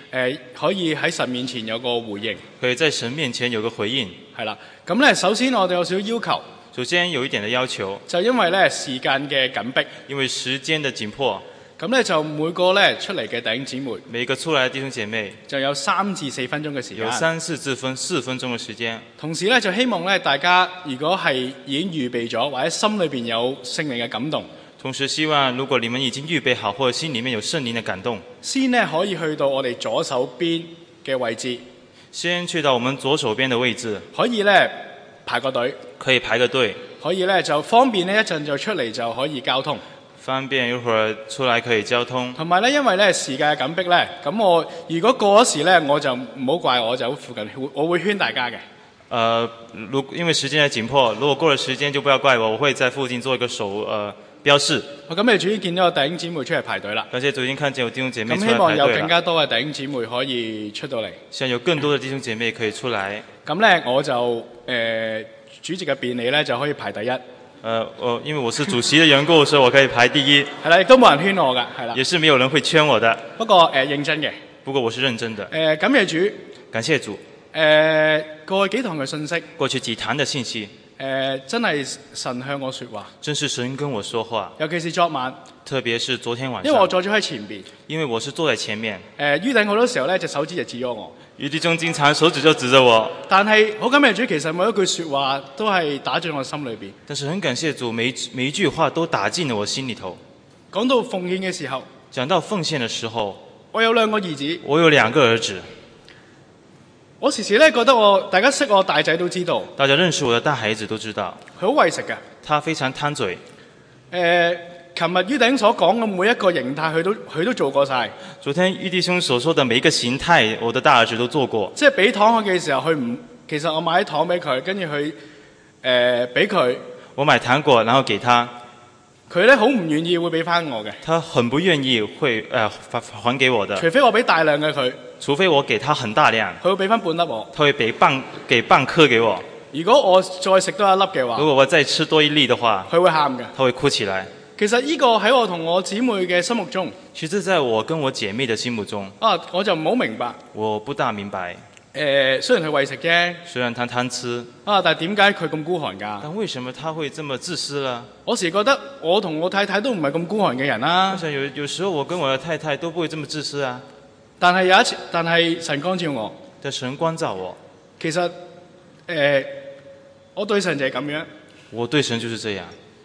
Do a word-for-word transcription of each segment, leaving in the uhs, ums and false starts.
呃、可以喺神面前有個回應。 可以在神面前有個回應。 係啦，咁咧首先我哋有少少要求。 首先有一點的要求， 就因為咧時間嘅緊迫， 因為時間的緊迫， 咁咧就每個咧出嚟嘅弟兄姊妹， 每個出來的弟兄姐妹就有三至四分鐘嘅時間， 有三四至分四分鐘嘅時間。 同時咧就希望咧大家如果係已經預備咗，或者心裏邊有聖靈嘅感動， 同時希望如果你們已經預備好，或者心裡面有聖靈嘅感動， 先咧可以去到我哋左手邊嘅位置， 先去到我們左手邊嘅位置， 可以咧排個隊， 可以排個隊。 可以咧就方便呢一陣就出嚟就可以交通， 方便一會兒出來可以交通。 同埋咧，因為咧時間嘅緊迫咧，咁我如果過咗時咧，我就唔好怪我，就喺附近，我會圈大家嘅。 呃，如因為時間嘅緊迫，如果過了時間就不要怪我，我會在附近做一個手呃標示。 我咁你主要見到有弟兄姊妹出嚟排隊啦。 感謝主已經看見有弟兄姐妹出來咁希望有排隊啦。 更加多嘅弟兄姊妹可以出到嚟。 希望有更多嘅弟兄姐妹可以出來。 咁咧我就誒。呃主席嘅便利咧就可以排第一。誒、 呃，我因為我是主席嘅緣故，所以我可以排第一。 係啦，亦都冇人圈我㗎，係啦。 也是沒有人會圈我的。 不過誒、呃、認真嘅。 不過我是認真的。誒、 呃，感謝主。 感謝主。誒、 呃，過去幾堂嘅信息。 過去幾堂嘅信息。誒、 呃，真係神向我說話。 真是神跟我說話。 尤其是昨晚。特別是昨天晚上。 因為我坐咗喺前邊。 因為我是坐在前面。誒、 呃，於頂好多時候咧隻手指就指咗我。 余弟兄經常手指就指着我，但係好感謝主，其實每一句說話都係打進我心裏邊。 但是很感謝主，每每一句話都打進了我心裏頭。 講到奉獻嘅時候， 講到奉獻的時候， 我有兩個兒子， 我有兩個兒子。 我時時咧覺得我大家識我大仔都知道， 大家認識我的大孩子都知道， 佢好為食嘅， 他非常貪嘴。 誒、呃。琴日于弟兄所講嘅每一個形態，佢都佢都做過晒。 昨天于弟兄所說的每一個形態，我的大兒子都做過。 即係俾糖佢嘅時候，佢唔其實我買啲糖俾佢，跟住佢誒俾佢。我買糖果，然後給他。佢咧好唔願意會俾翻我嘅。他很不願意會誒、呃、還給我的。除非我俾大量嘅佢。除非我給他很大量。佢會俾翻半粒我。佢會俾半給半顆給我。如果我再食多一粒嘅話，如果我再吃多一粒的話，佢會喊嘅。他會哭起來。其實呢個喺我同我姊妹嘅心目中，其實在我跟我姐妹嘅心目中，啊，我就唔好明白。我不大明白。誒、呃，雖然佢為食啫，雖然他貪吃，啊，但係點解佢咁孤寒㗎？但為什麼他會這麼自私呢？我時覺得我同我太太都唔係咁孤寒嘅人啦。我想有有時候我跟我的太太都不會這麼自私啊。但係有一次，但係神光照我，但神光照我。其實誒、呃，我對神就係咁樣。我對神就是這樣。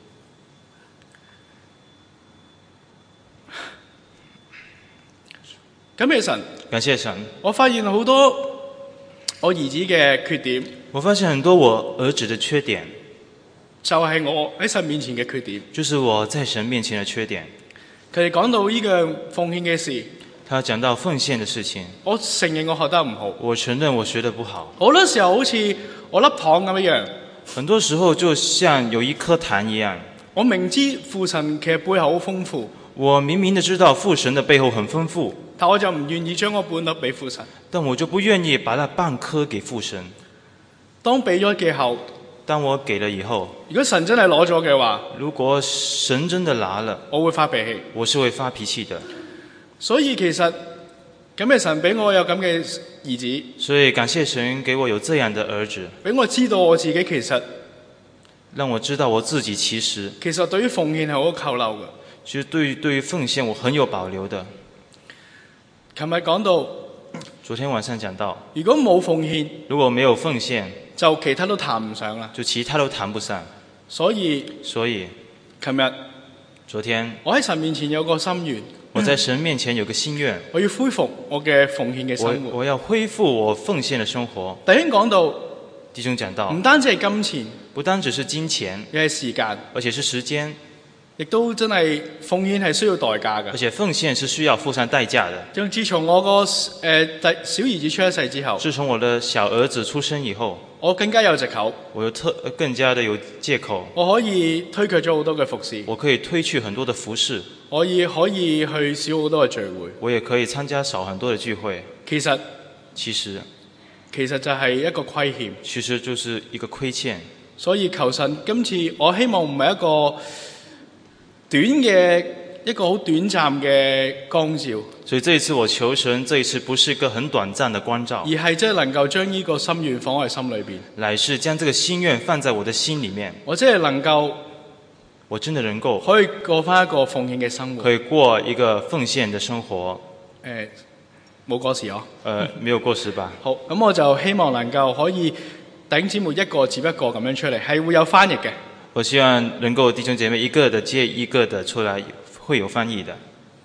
感謝神，感謝神。我發現好多我兒子嘅缺點。我發現很多我兒子的缺點，就係、是、我喺神面前嘅缺點。就是我在神面前的缺點。佢哋講到呢個奉獻嘅事，他講到奉獻的事情。我承認我學得唔好。我承認我學得不好。好多時候好似我粒糖咁一樣。很多時候就像有一顆糖一樣。我明知父神其實背後好豐富。我明明的知道父神的背後很豐富。但我就唔願意將我半粒俾父神，但我就不願意把那半顆給父神。當俾咗嘅後，當我給了以後，如果神真係攞咗嘅話，如果神真的拿了，我會發脾氣，我是會發脾氣的。所以其實感謝神俾我有咁嘅兒子，所以感謝神給我有這樣的兒子，俾我知道我自己其實，讓我知道我自己其實，其實對於奉獻係好扣留嘅。其實對於對於奉獻我很有保留的。琴日講到，昨天晚上講到，如果冇奉獻，如果沒有奉獻，就其他都談唔上啦，就其他都談不上。所以，所以，琴日，昨天，我喺神面前有個心願，我在神面前有個心願，我要恢復我嘅奉獻嘅生活，我，我要恢復我奉獻嘅生活。弟兄講到，弟兄講到，唔單止係金錢，不單只是金錢，亦係時間，而且是時間。亦都真係奉獻係需要代價嘅，而且奉獻是需要付上代價的。就自從我個誒第小兒子出一世之後，自從我的小兒子出生以後，我更加有藉口，我有特更加的有藉口，我可以推卻咗好多嘅服侍，我可以推去很多的服侍，我亦可以去少好多嘅聚會，我也可以參加少很多的聚會。其實其實其實就係一個虧欠，其實就是一個虧欠。所以求神今次我希望唔係一個短嘅一個好短暫嘅光照， 所以這一次我求神，這一次不是一個很短暫的光照， 而係真係能夠將呢個心願放喺心裏邊， 乃是將這個心願放在我的心裡面。 我真係能夠， 我真的能夠可以過翻一個奉獻嘅生活， 可以過一個奉獻的生活。 誒，冇過時哦。 呃，沒有過時吧？ 好，咁我就希望能夠可以弟兄姊妹一個接一個咁樣出嚟，係會有翻譯嘅。 我希望能夠弟兄姐妹一個的接一個的出來，會有翻譯的。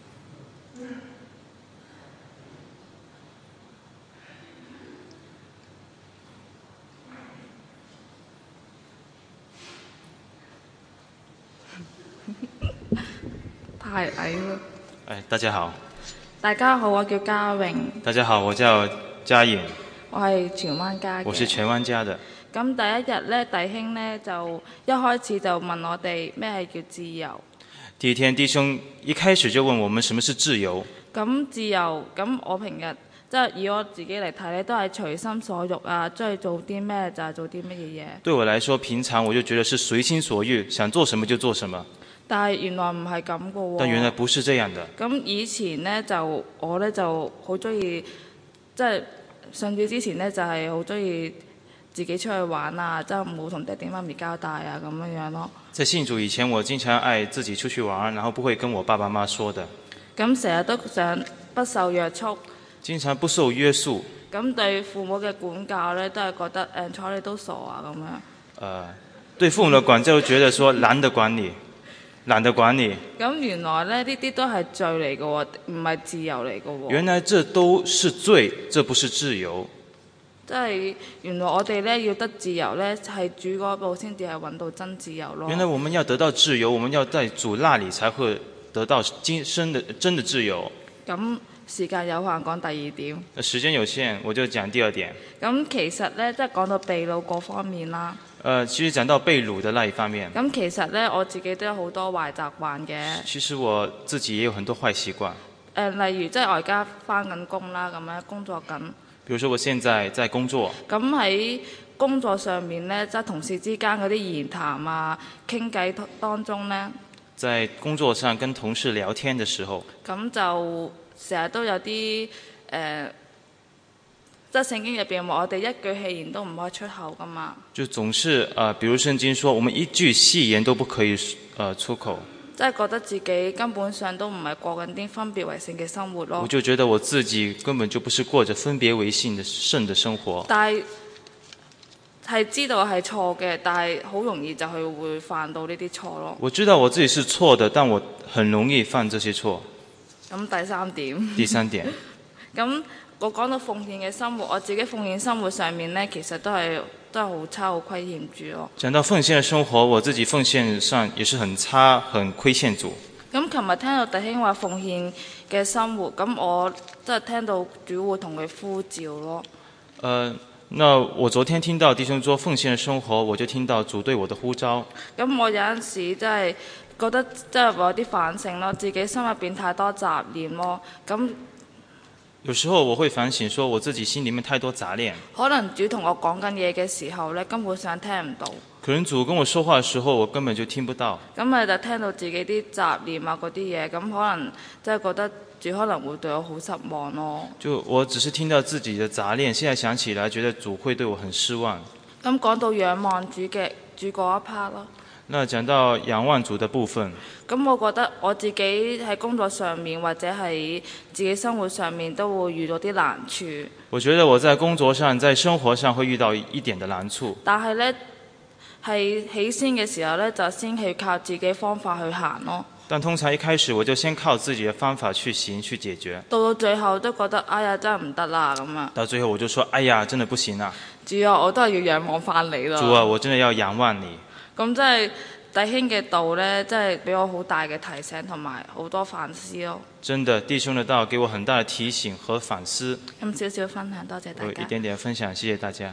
太矮了。 哎，大家好。 大家好，我叫嘉穎。 大家好，我叫嘉穎。 我係荃灣家嘅。 我是荃灣家的。 咁第一日呢，弟兄呢就一開始就問我哋咩係叫自由。 第一天，弟兄一開始就問我們什麼是自由。 咁自由，咁我平日即係以我自己嚟睇咧，都係隨心所欲啊，中意做啲咩就係做啲乜嘢嘢。對我來說，平常我就覺得是隨心所欲，想做什麼就做什麼。 但係原來唔係咁嘅喎。 但原來不是這樣的。 咁以前呢，就我呢就好中意，即係信主之前呢，就係好中意自己出去玩啊，即係冇同爹哋媽咪交代啊咁樣樣咯。 在信主以前，我經常愛自己出去玩，然後不會跟我爸爸媽媽說的。 咁成日都想不受約束。 經常不受約束。 咁對父母嘅管教呢，都係覺得誒睬你都傻啊咁樣。 呃，對父母嘅管教都覺得說懶得管你。懶得管你。 咁原來咧呢啲都係罪嚟嘅喎，唔係自由嚟嘅喎。 原來這都是罪，這不是自由。 即係原來我哋咧要得自由咧，係主嗰步先至係揾到真自由咯。 原來我們要得到自由，我們要在主那裡才會得到今生的真的自由。 咁時間有限，講第二點。 時間有限，我就講第二點。 咁其實咧，即係講到被擄嗰方面啦。 呃，其實講到被擄的那一方面。 咁其實咧，我自己都有好多壞習慣嘅。 其實我自己也有很多壞習慣。誒、 呃，例如即係我而家返緊工啦，咁樣工作緊。 比如說我現在在工作。 咁喺工作上面咧，即係同事之間嗰啲言談啊、傾偈當中咧。 在工作上跟同事聊天的時候。 咁就成日都有啲誒。呃即係聖經入邊話，我哋一句戲言都唔可以出口噶嘛。就總是呃，比如聖經說，我們一句戲言都不可以呃出口。 即係覺得自己根本上都唔係過緊啲分別為聖嘅生活咯。 我就覺得我自己根本就不是過着分別為聖的聖的生活。 但係係知道係錯嘅，但係好容易就係會犯到呢啲錯咯。 我知道我自己是錯的，但我很容易犯這些錯。 咁第三點。 第三點。 咁。我講到奉獻嘅生活，我自己奉獻生活上面呢，其實都係都係好差好虧欠主咯。 講到奉獻嘅生活，我自己奉獻上也是很差，很虧欠主。 咁琴日聽到弟兄話奉獻嘅生活，咁我真係聽到主會同佢呼召咯。 呃，那我昨天聽到弟兄說奉獻嘅生活，我就聽到主對我的呼召。 咁我有陣時真係覺得真係有啲反省咯，自己心入邊太多雜念咯，咁。 有時候我會反省，說我自己心裡面太多雜念。 可能主同我講緊嘢嘅時候呢，根本上聽唔到。 可能主跟我說話嘅時候，我根本就聽不到。 咁咪就聽到自己啲雜念啊嗰啲嘢，咁可能真係覺得主可能會對我好失望咯。 就我只是聽到自己的雜念，現在想起來，覺得主會對我很失望。 咁講到仰望主嘅主嗰一 part 咯。 那講到仰望主的部分， 咁我覺得我自己喺工作上面或者喺自己生活上面都會遇到啲難處。 我覺得我在工作上、在生活上會遇到一點的難處。 但係呢，係起先嘅時候呢，就先去靠自己方法去行咯。 但通常一開始我就先靠自己的方法去行去解決。 到到最後都覺得哎呀真係唔得啦咁啊！ 到最後我就說哎呀真的不行啊！ 主啊，我都係要仰望翻你咯。 主啊，我真的要仰望你。 咁真係弟兄嘅道呢，真係俾我好大嘅提醒同埋好多反思咯。 真的，弟兄的道給我很大的提醒和反思。 咁少少分享，多謝大家。 我一點點分享，謝謝大家。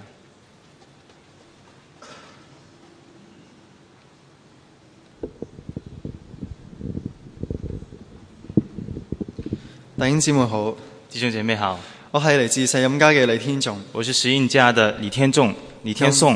弟兄姊妹好， 弟兄姐妹好， 我係嚟自石蔭家嘅李天頌。 我是石蔭家的李天頌，李天頌。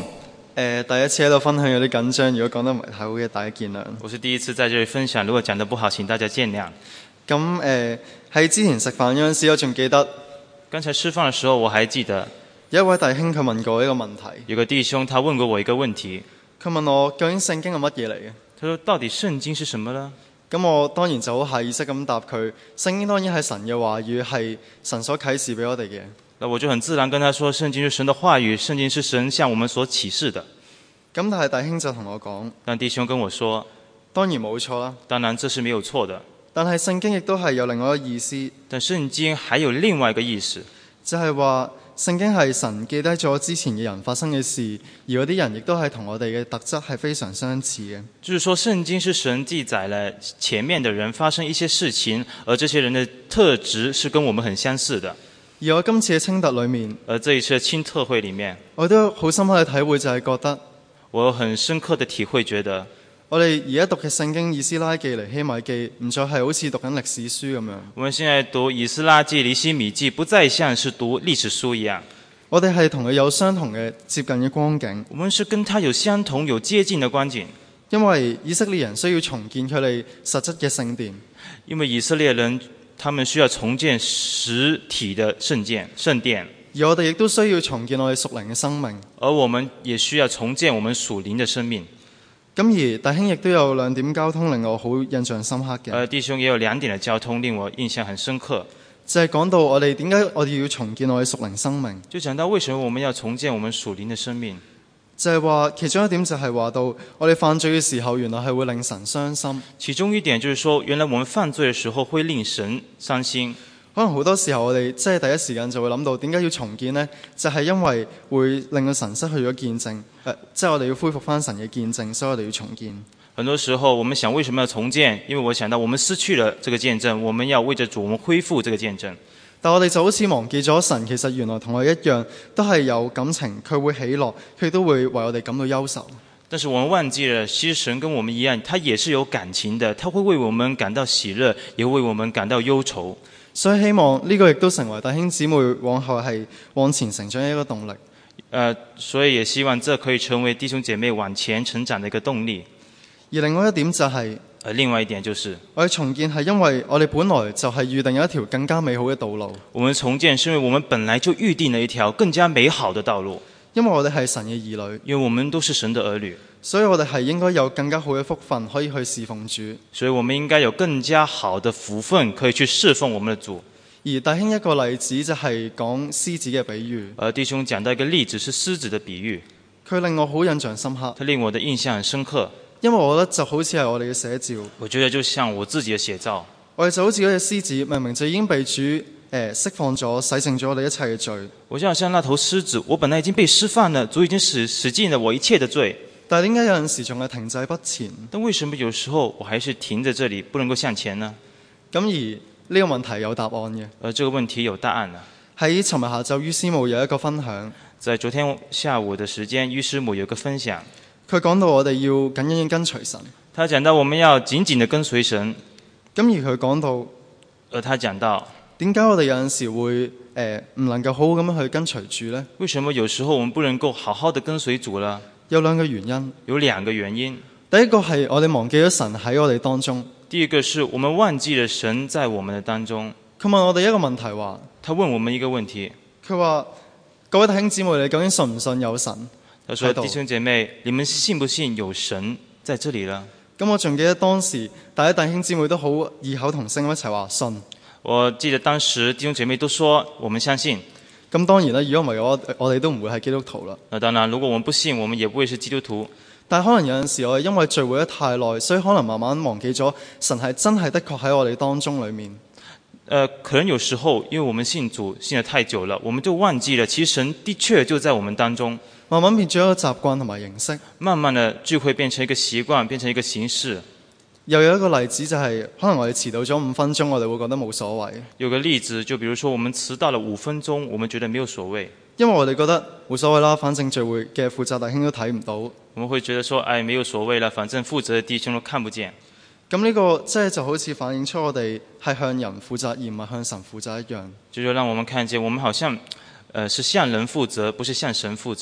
誒第一次喺度分享有啲緊張，如果講得唔係太好嘅，大家見諒。 我是第一次在這裡分享，如果講得不好，請大家見諒。 咁誒喺之前食飯嗰陣時，我仲記得， 剛才吃飯嘅時候，我還記得有一位弟兄佢問過一個問題。 有個弟兄他問過我一個問題， 佢問我究竟聖經係乜嘢嚟嘅？ 他說到底聖經是什麼呢？ 咁我當然就好下意識咁答佢，聖經當然係神嘅話語，係神所啟示俾我哋嘅。 那我就很自然跟他說，聖經是神的話語，聖經是神向我們所啟示的。 咁但係弟兄就同我講， 但弟兄跟我說， 當然冇錯啦。 當然這是沒有錯的。 但係聖經亦都係有另外一個意思。 但聖經還有另外一個意思， 就係話聖經係神記低咗之前嘅人發生嘅事，而嗰啲人亦都係同我哋嘅特質係非常相似嘅。 就是說聖經是神記載了前面的人發生一些事情，而這些人的特質是跟我們很相似的。 而我今次嘅清特裏面， 而這一次的清特會裡面， 我都好深刻嘅體會就係覺得， 我很深刻的體會覺得， 我哋而家讀嘅聖經以斯拉記、尼希米記，唔再係好似讀緊歷史書咁樣。 我們現在讀以斯拉記、尼希米記，不再像是讀歷史書一樣。 我哋係同佢有相同嘅接近嘅光景。 我們是跟他有相同、有接近的光景。 因為以色列人需要重建佢哋實質嘅聖殿。 因為以色列人，他們需要重建實體的聖殿。聖殿。 而我哋亦都需要重建我哋屬靈嘅生命。 而我們也需要重建我們屬靈的生命。 咁而弟兄亦都有兩點交通令我好印象深刻嘅。 呃，弟兄也有兩點的交通令我印象很深刻。 就係講到我哋點解我哋要重建我哋屬靈生命。 就講到為什麼我們要重建我們屬靈的生命。 就係話其中一點就係話到我哋犯罪嘅時候，原來係會令神傷心。 其中一點就是說，原來我們犯罪嘅時候會令神傷心。 可能好多時候我哋即係第一時間就會諗到點解要重建呢？就係、是、因為會令到神失去咗見證，呃、即係我哋要恢復翻神嘅見證，所以我哋要重建。 很多時候我們想為什麼要重建？因為我想到我們失去了這個見證，我們要為着主，我們恢復這個見證。 但我哋就好似忘記咗神，其實原來同我一樣，都係有感情，佢會喜樂，佢都會為我哋感到憂愁。 但是我們忘記了，其實神跟我們一樣，他也是有感情的，他會為我們感到喜樂，也會為我們感到憂愁。 所以希望呢個亦都成為弟兄姊妹往後係往前成長嘅一個動力。 呃，所以也希望這可以成為弟兄姐妹往前成長的一個動力。 而另外一點就係、是， 呃，另外一點就是， 我哋重建係因為我哋本來就係預定有一條更加美好嘅道路。 我們重建是因為我們本來就預定了一條更加美好的道路。 因為我哋係神嘅兒女， 因為我們都是神的兒女， 所以我哋係應該有更加好嘅福分可以去侍奉主。 所以我們應該有更加好的福分可以去侍奉我們的主。 而弟兄一個例子就係講獅子嘅比喻。 而弟兄講到一個例子是獅子的比喻， 佢令我好印象深刻。 他令我的印象很深刻， 因為我覺得就好似係我哋嘅寫照。 我覺得就像我自己的寫照。 我哋就好似嗰隻獅子，明明就已經被主誒、呃、釋放咗，洗淨咗我哋一切嘅罪。 我就好像那頭獅子，我本來已經被釋放了，主已經洗洗淨了我一切的罪。 但係點解有陣時仲係停滯不前？ 但為什麼有時候我還是停在這裡，不能夠向前呢？ 咁而呢個問題有答案嘅。 而這個問題有答案啦。 喺尋日下晝於師母有一個分享。 在昨天下午的時間，於師母有個分享。 佢講到我哋要緊緊跟隨神。 他講到我們要緊緊地跟隨神。 咁而佢講到， 而他講到點解我哋有陣時會誒唔、呃、能夠好好咁樣去跟隨主呢？ 為什麼有時候我們不能夠好好地跟隨主呢？ 有兩個原因。 有兩個原因。 第一個係我哋忘記咗神喺我哋當中。 第一個是我們忘記了神在我們的當中。 佢問我哋一個問題話， 他問我們一個問題。 佢話：各位弟兄姊妹，你究竟信唔信有神？ 他說：弟兄姐妹，你們信不信有神在這裡呢？ 咁我仲記得當時大家弟兄姊妹都好異口同聲一齊話信。 我記得當時弟兄姐妹都說我們相信。 咁當然啦，如果唔係我我哋都唔會係基督徒啦。 那當然，如果我們不信，我們也不會是基督徒。 但係可能有陣時我哋因為聚會得太耐，所以可能慢慢忘記咗神係真係的確喺我哋當中裡面。 呃，可能有時候因為我們信主信得太久了，我們就忘記了其實神的確就在我們當中。 慢慢變咗一個習慣同埋形式。慢慢的聚會變成一個習慣，變成一個形式。 又有一個例子就係、是，可能我哋遲到咗五分鐘，我哋會覺得冇所謂。 有個例子，就比如說我們遲到了五分鐘，我們覺得沒有所謂。 因為我哋覺得冇所謂啦，反正聚會嘅負責弟兄都睇唔到。 我們會覺得說，哎，沒有所謂了，反正負責的弟兄都看不見。 咁呢個即係就好似反映出我哋係向人負責而唔係向神負責一樣。 就就讓我們看見，我們好像，呃，是向人負責，不是向神負責。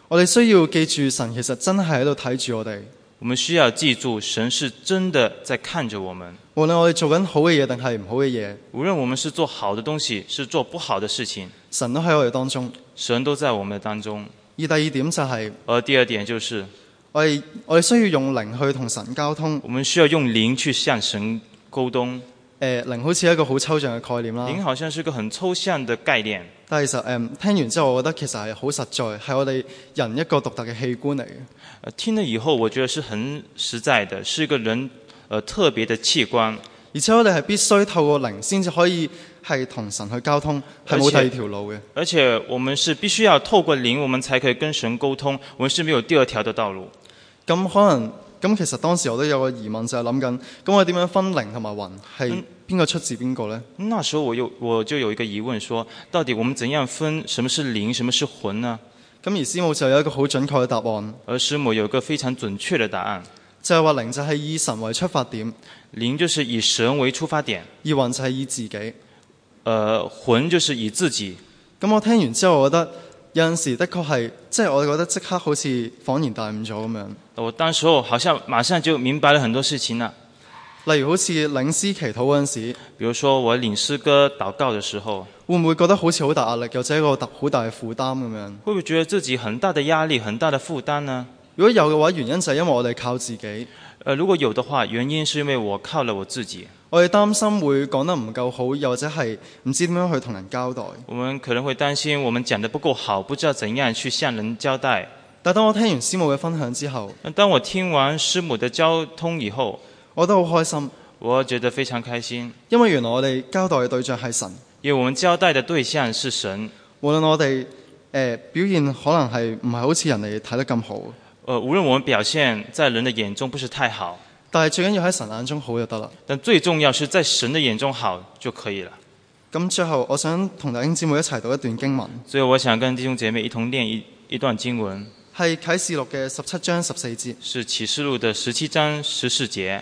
我哋需要記住神其實真係喺度睇住我哋。 我們需要記住，神是真的在看着我們。 無論我哋做緊好嘅嘢定係唔好嘅嘢， 無論我們是做好的東西，是做不好的事情， 神都喺我哋當中。 神都在我們的當中。 而第二點就係、是， 而第二點就是， 我哋我哋需要用靈去同神交通。 我們需要用靈去向神溝通。 誒，靈好似一個好抽象嘅概念啦。 靈好像是一個很抽象的概念。 但係其實誒、嗯，聽完之後，我覺得其實係好實在，係我哋人一個獨特嘅器官嚟嘅。 呃，聽了以後，我覺得是很實在的，是一個人呃特別的器官。 而且我哋係必須透過靈先至可以係同神去交通，係冇第二條路嘅。 而且我們是必須要透過靈，我們才可以跟神溝通，我們是沒有第二條的道路。 咁可能咁其實當時我都有個疑問，就係諗緊，咁我點樣分靈同埋魂係邊個出自邊個呢？ 那時候我有我就有一個疑問說，說到底我們怎樣分什麼是靈，什麼是魂呢？ 咁而師母就有一個好準確嘅答案。 而師母有一個非常準確的答案， 就係話靈就係以神為出發點， 靈就是以神為出發點， 而魂就係以自己。 呃，魂就是以自己。 咁我聽完之後，我覺得有陣時的確係，即係我覺得即刻好似恍然大悟咗咁樣。 我當時候好像馬上就明白了很多事情啦。 例如好似領詩祈禱嗰陣時， 比如說我領詩歌禱告的時候， 會唔會覺得好似好大壓力，又或者一個好大嘅負擔咁樣？ 會唔會覺得自己很大的壓力、很大的負擔呢？ 如果有嘅話，原因就係因為我哋靠自己。 呃，如果有的話，原因是因為我靠了我自己。 我哋擔心會講得唔夠好，又或者係唔知點樣去同人交代。 我們可能會擔心我們講得不夠好，不知道怎樣去向人交代。 但當我聽完師母嘅分享之後， 當我聽完師母的交通以後， 我都好開心。 我覺得非常開心， 因為原來我哋交代嘅對象係神。 因為我們交代的對象是神。 無論我哋誒、呃、表現可能係唔係好似人哋睇得咁好， 呃，無論我們表現在人的眼中不是太好， 但係最緊要喺神眼中好就得啦。 但最重要是在神的眼中好就可以了。 咁最後我想同弟兄姊妹一齊讀一段經文。 所以我想跟弟兄姐妹一同念一一段經文， 係啟示錄嘅十七章十四節。 是啟示錄的十七章十四節。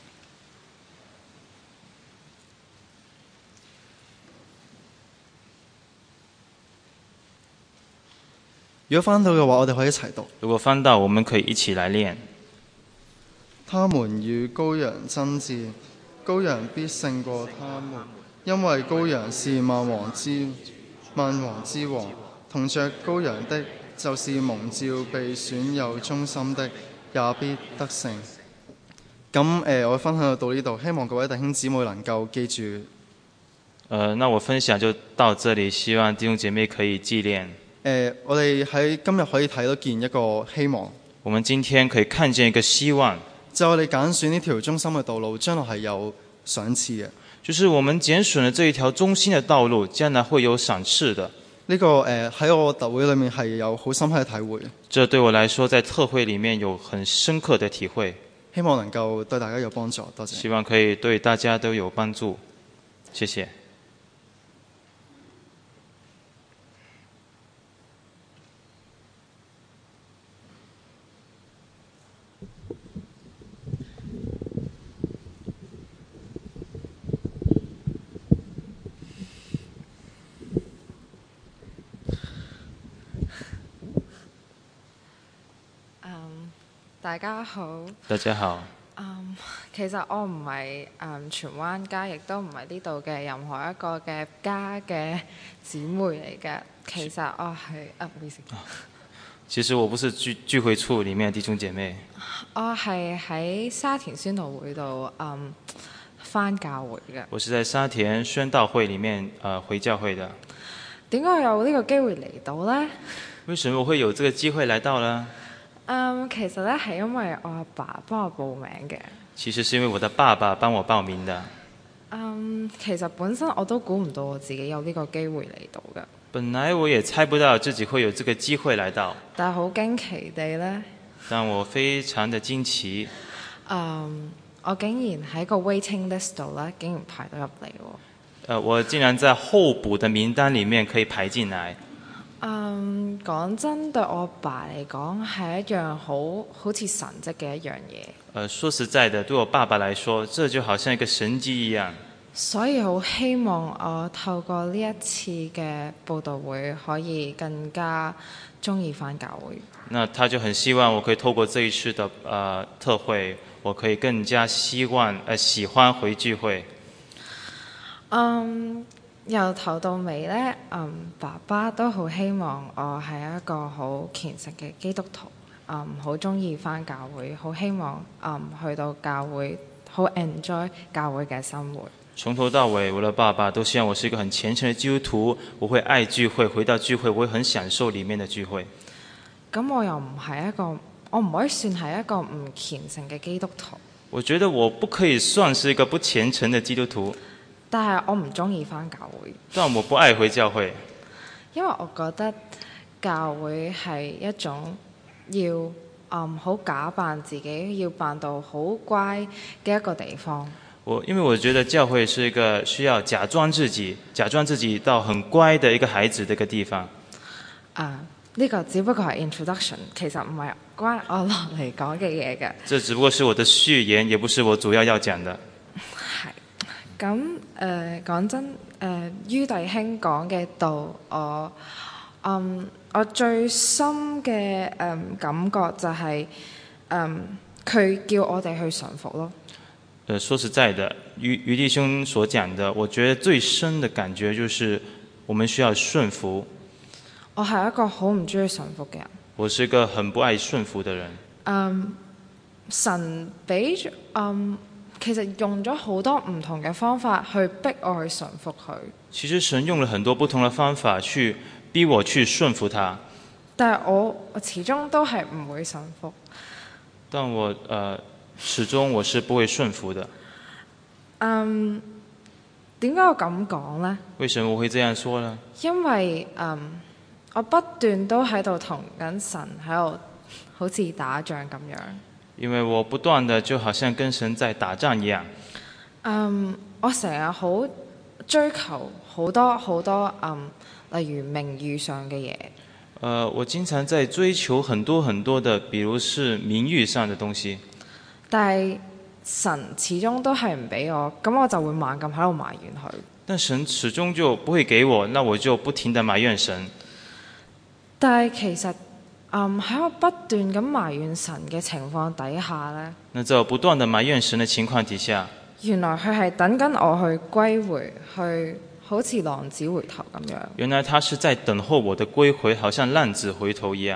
如果翻到嘅話，我哋可以一齊讀。 如果翻到，我們可以一起來念。 他們與羔羊爭戰，羔羊必勝過他們，因為羔羊是萬王之萬王之王，同着羔羊的，就是蒙召被選有忠心的，也必得勝。咁誒、呃，我分享就到呢度，希望各位弟兄姊妹能夠記住。 呃，那我分享就到這裡，希望弟兄姐妹可以紀念。 誒、呃，我哋喺今日可以睇到見一個希望。 我們今天可以看見一個希望， 就我哋揀選呢條忠心嘅道路，將來係有賞賜嘅。 就是我們揀選了這一條忠心嘅道路，將來會有賞賜的。 呢、這個誒喺、呃、我特會裏面係有好深刻嘅體會。 這對我來說，在特會裡面有很深刻的體會。 希望能夠對大家有幫助，多謝。 希望可以對大家都有幫助，謝謝。 大家好。 大家好。 嗯，其實我唔係誒荃灣家，亦都唔係呢度嘅任何一個嘅家嘅姊妹嚟嘅。其實我係啊，唔好意思。 其實我不是聚聚會處裡面的弟兄姐妹。 我係喺沙田宣道會度嗯返教會嘅。 我是在沙田宣道會裡面誒、呃、回教會的。 點解有呢個機會嚟到呢？ 為什麼我會有這個機會來到呢？ 嗯，其實咧係因為我阿爸幫我報名嘅。 其實是因為我的爸爸幫我報名的。 嗯，其實本身我都估唔到我自己有呢個機會嚟到嘅。 本來我也猜不到自己會有這個機會來到。 但係好驚奇地呢， 但我非常的驚奇。 嗯，我竟然喺個 waiting list 度咧，竟然排到入嚟喎。 呃，我竟然在候補的名單裡面可以排進來。 嗯，講真，對我爸嚟講係一樣好好似神蹟嘅一樣嘢。 呃，說實在的，對我爸爸來說，這就好像一個神蹟一樣。 所以好希望我透過呢一次嘅佈道會，可以更加鍾意返教會。 那他就很希望我可以透過這一次的呃特會，我可以更加希望呃喜歡回聚會。 嗯，由頭到尾呢，嗯，爸爸都好希望我係一個好虔誠嘅基督徒，嗯，好鍾意返教會，好希望嗯去到教會好 enjoy 教會嘅生活。 從頭到尾，我的爸爸都希望我是一個很虔誠的基督徒，我會愛聚會，回到聚會我會很享受裡面的聚會。 咁我又唔係一個，我唔可以算係一個唔虔誠嘅基督徒。 我覺得我不可以算是一個不虔誠的基督徒， 但係我唔鍾意返教會。 但我不愛回教會， 因為我覺得教會係一種要嗯好假扮自己，要扮到好乖嘅一個地方。 我因為我覺得教會是一個需要假裝自己、假裝自己到很乖的一個孩子的一個地方。 啊，呢個只不過係 introduction，其實唔係關我落嚟講嘅嘢嘅。 這只不過是我的序言，也不是我主要要講的。 係。咁誒講真，誒、呃、於弟兄講嘅道，我嗯我最深嘅誒、嗯、感覺就係誒佢叫我哋去順服咯。 呃，說實在的，於於弟兄所講的，我覺得最深的感覺就是我們需要順服。 我係一個好唔中意順服嘅人。 我是一個很不愛順服的人。 嗯，神俾嗯其實用咗好多唔同嘅方法去逼我去順服佢。 其實神用了很多不同的方法去逼我去順服他。 但係我我始終都係唔會順服。 但我呃。始終我是不會順服的。 嗯，點解我咁講呢？ 為什麼我會這樣說呢？ 因為嗯，我不斷都喺度同緊神喺度，好似打仗咁樣。 因為我不斷的就好像跟神在打仗一樣。 嗯，我成日好追求好多好多嗯，例如名譽上嘅嘢。 呃，我經常在追求很多很多的，比如是名譽上的東西。 但係神始終都係唔俾我，咁我就會猛咁喺度埋怨佢。 但神始終就不會給我，那我就不停地埋怨神。 但係其實，嗯喺我不斷咁埋怨神嘅情況底下呢， 那在我不斷地埋怨神嘅情況底下， 原來佢係等緊我去歸回，去好似浪子回頭咁樣。 原來他是在等候我的歸回，好像浪子回頭一樣。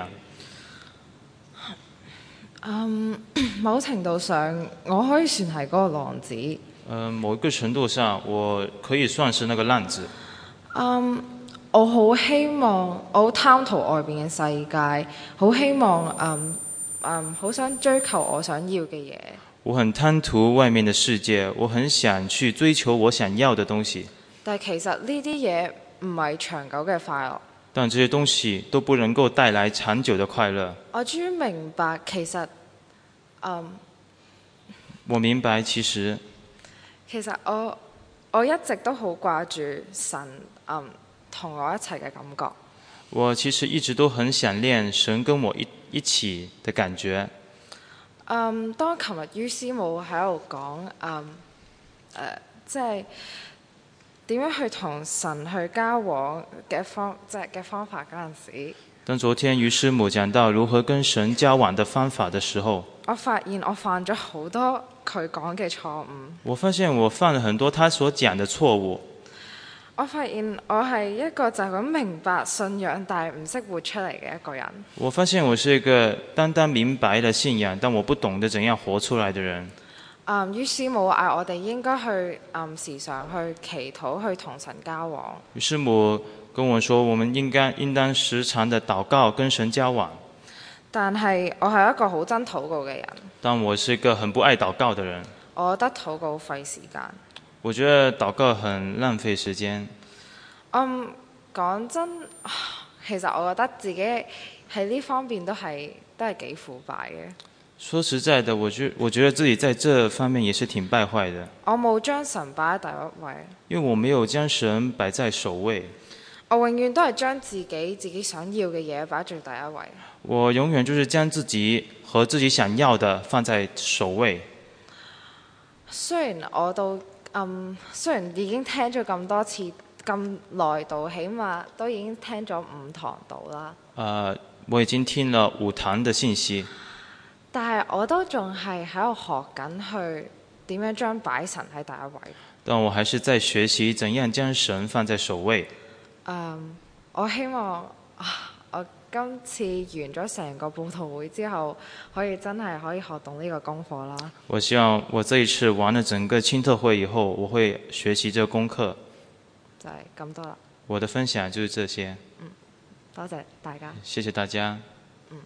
嗯，某程度上我可以算係嗰個浪子。 呃，某一個程度上，我可以算是那個浪子。 嗯，我好希望，我好貪圖外邊嘅世界，好希望，嗯嗯，好想追求我想要嘅嘢。 我很貪圖外面的世界，我很想去追求我想要的東西。 但係其實呢啲嘢唔係長久嘅快樂。 但這些東西都不能夠帶來長久的快樂。 我終於明白，其實，嗯， 我明白其實， 其實我我一直都好掛住神，嗯，同我一齊嘅感覺。 我其實一直都很想念神跟我一一起的感覺。 嗯，當琴日於師母喺度講，嗯，誒、呃，即係。點樣去同神去交往嘅方即係嘅方法嗰陣時， 當昨天於師母講到如何跟神交往的方法的時候， 我發現我犯咗好多佢講嘅錯誤。 我發現我犯了很多他所講的錯誤。 我發現我係一個就咁明白信仰但係唔識活出嚟嘅一個人。 我發現我是一個單單明白了信仰，但我不懂得怎樣活出來的人。 嗯，於師母嗌我哋應該去嗯時常去祈禱，去同神交往。 於師母跟我說，我們應該應當時常的禱告，跟神交往。 但係我係一個好憎禱告嘅人。 但我是一個很不愛禱告的人。 我覺得禱告費時間。 我覺得禱告很浪費時間。 嗯，講真，其實我覺得自己喺呢方面都係都係幾腐敗嘅。 說實在的，我覺我覺得自己在這方面也是挺敗壞的。 我冇將神擺喺第一位。 因為我沒有將神擺在首位。 我永遠都係將自己自己想要嘅嘢擺在第一位。 我永遠就是將自己和自己想要的放在首位。 雖然我到嗯，雖然已經聽咗咁多次咁耐度，起碼都已經聽咗五堂到啦。 呃，我已經聽了五堂的信息， 但係我都仲係喺度學緊去點樣將擺神喺第一位。 但我還是在學習怎樣將神放在首位。 嗯，我希望啊，我今次完咗成個佈道會之後，可以真係可以學懂呢個功課啦。 我希望我這一次完了整個青特會以後，我會學習這個功課。 就係咁多啦。 我的分享就是這些。 嗯，多謝大家。 謝謝大家。 嗯。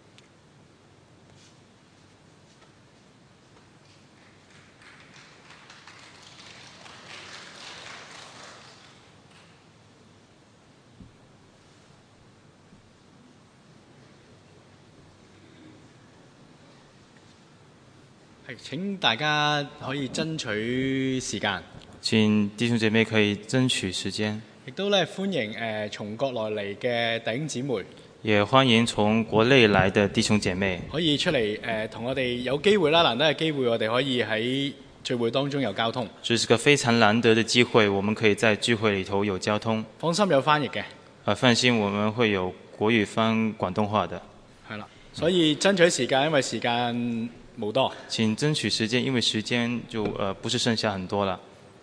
係，請大家可以爭取時間。 請弟兄姐妹可以爭取時間。 亦都咧歡迎誒、呃、從國內嚟嘅弟兄姊妹， 也歡迎從國內來的弟兄姐妹可以出嚟誒同我哋有機會啦，難得嘅機會，我哋可以喺聚會當中有交通。 這是個非常難得的機會，我們可以在聚會裏頭有交通。 放心，有翻譯嘅。 啊，放心，我們會有國語翻廣東話的。 係啦，所以爭取時間，因為時間冇多。 請爭取時間，因為時間就呃不是剩下很多了。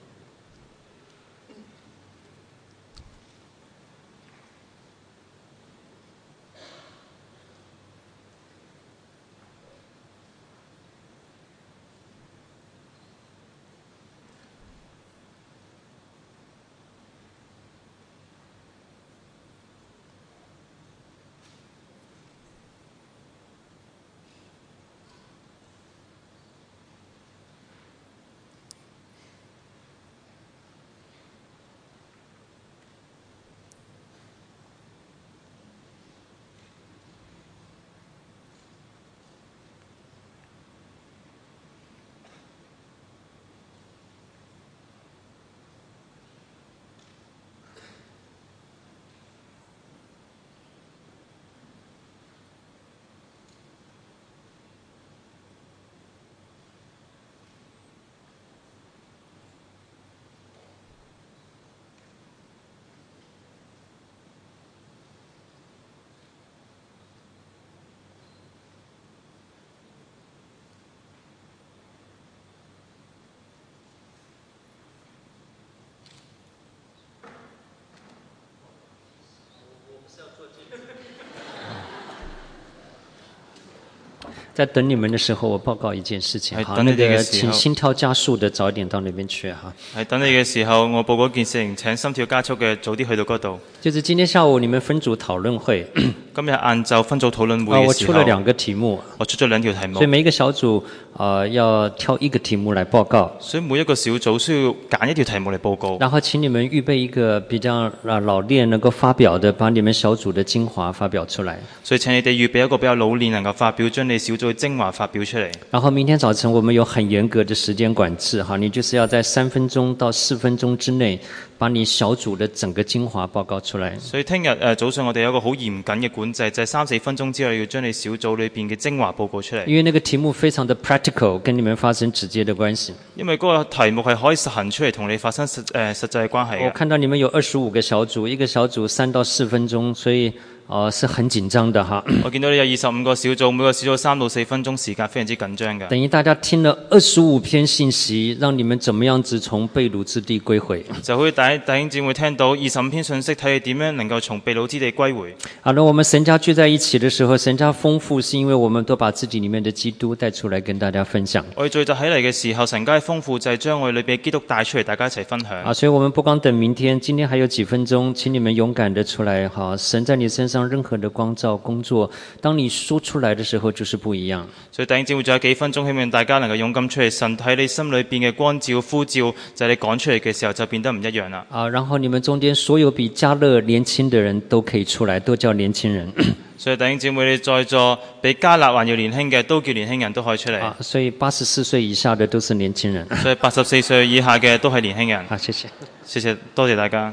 在等你們的時候，我報告一件事情。好，那個請心跳加速的早點到那邊去哈。 係等你嘅時候，我報告件事情，請心跳加速嘅早啲去到嗰度。 就是今天下午你們分組討論會。 今日晏晝分組討論會嘅時候， 啊，我出了兩個題目。 我出咗兩條題目。 所以每一個小組啊、呃，要挑一個題目來報告。 所以每一個小組需要揀一條題目嚟報告。 然後請你們預備一個比較啊老練能夠發表的，把你們小組的精華發表出來。 所以請你哋預備一個比較老練能夠發表，將你小組嘅精華發表出嚟。 然後明天早晨我們有很嚴格的時間管制，哈，你就是要在三分鐘到四分鐘之內，把你小組的整個精華報告出來。 所以聽日誒早上我哋有一個好嚴謹嘅管制，就係三四分鐘之內要將你小組裏邊嘅精華報告出嚟。 因為那個題目非常的 practical，跟你們發生直接的關係。 因為嗰個題目係可以實行出嚟，同你發生實誒、呃、實際嘅關係。 我看到你們有二十五個小組，一個小組三到四分鐘，所以哦、呃、是很緊張的哈。 我見到你有二十五個小組，每個小組三到四分鐘，時間非常之緊張嘅。 等於大家聽了二十五篇信息，讓你們怎麼樣子從被擄之地歸回。 就好似弟弟兄姊妹聽到二十五篇信息，睇你點樣能夠從被擄之地歸回。 好的，我們神家聚在一起的時候，神家豐富，是因為我們都把自己裡面的基督帶出來跟大家分享。 我哋聚集起嚟嘅時候，神家豐富就係將我哋裏邊基督帶出嚟，大家一齊分享。 啊，所以我們不光等明天，今天還有幾分鐘，請你們勇敢的出來，哈，神在你身上任何的光照工作，當你說出來的時候，就是不一樣。 所以弟兄姊妹仲有幾分鐘，希望大家能夠勇敢出嚟，神喺你心裏邊嘅光照呼召，就係你講出嚟嘅時候就變得唔一樣啦。 啊，然後你們中間所有比嘉樂年輕的人都可以出來，都叫年輕人。 所以弟兄姊妹，你在座比嘉樂還要年輕嘅，都叫年輕人都可以出嚟。 啊，所以八十四歲以下的都是年輕人。 所以八十四歲以下嘅都係年輕人。 好，謝謝。 謝謝，多謝大家。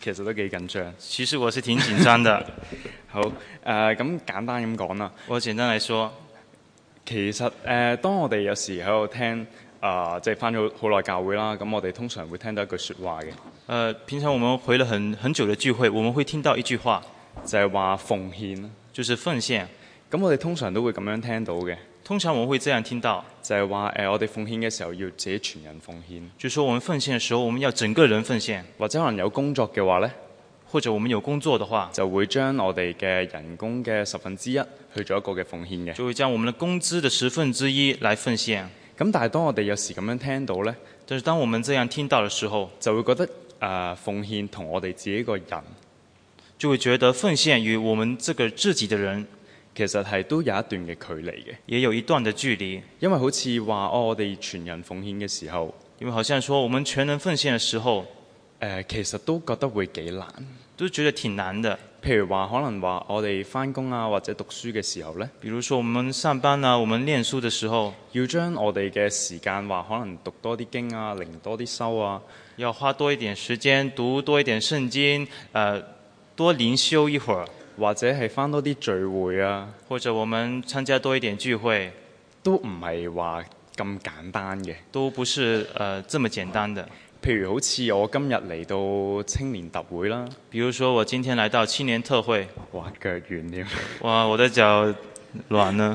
其實都幾緊張。 其實我是挺緊張的。 好，誒、呃、咁簡單咁講啦。 我簡單來說， 其實誒、呃，當我哋有時喺度聽啊，即係返咗好耐教會啦，咁我哋通常會聽到一句説話嘅。誒、 呃，平常我們回了很很久的聚會，我們會聽到一句話， 就係話奉獻， 就是奉獻。 咁我哋通常都會咁樣聽到嘅。 通常我們會這樣聽到， 就係話誒，我哋奉獻嘅時候要自己全人奉獻。 就是說我們奉獻嘅時候，我們要整個人奉獻。 或者可能有工作嘅話呢， 或者我們有工作的話， 就會將我哋嘅人工嘅十分之一去做一個嘅奉獻嘅。 就會將我們的工資的十分之一來奉獻。 咁但係當我哋有時咁樣聽到呢， 但是當我們這樣聽到的時候， 就會覺得誒、呃、奉獻同我哋自己個人， 就會覺得奉獻與我們這個自己的人， 其實係都有一段嘅距離嘅， 也有一段的距離。 因為好似話哦，我哋全人奉獻嘅時候， 因為好像說我們全人奉獻嘅時候，誒、 呃、其實都覺得會幾難， 都覺得挺難的。 譬如話可能話我哋返工啊或者讀書嘅時候呢， 比如說我們上班啊，我們念書嘅時候， 要將我哋嘅時間話可能讀多啲經啊，靈多啲修啊， 要花多一點時間讀多一點聖經，誒、呃、多靈修一會兒。 或者係返多啲聚會啊， 或者我們參加多一點聚會， 都唔係話咁簡單嘅， 都不是誒、呃、這麼簡單的。 譬如好似我今日嚟到青年特會啦， 比如說我今天來到青年特會， 哇腳軟添， 哇我的腳軟啦，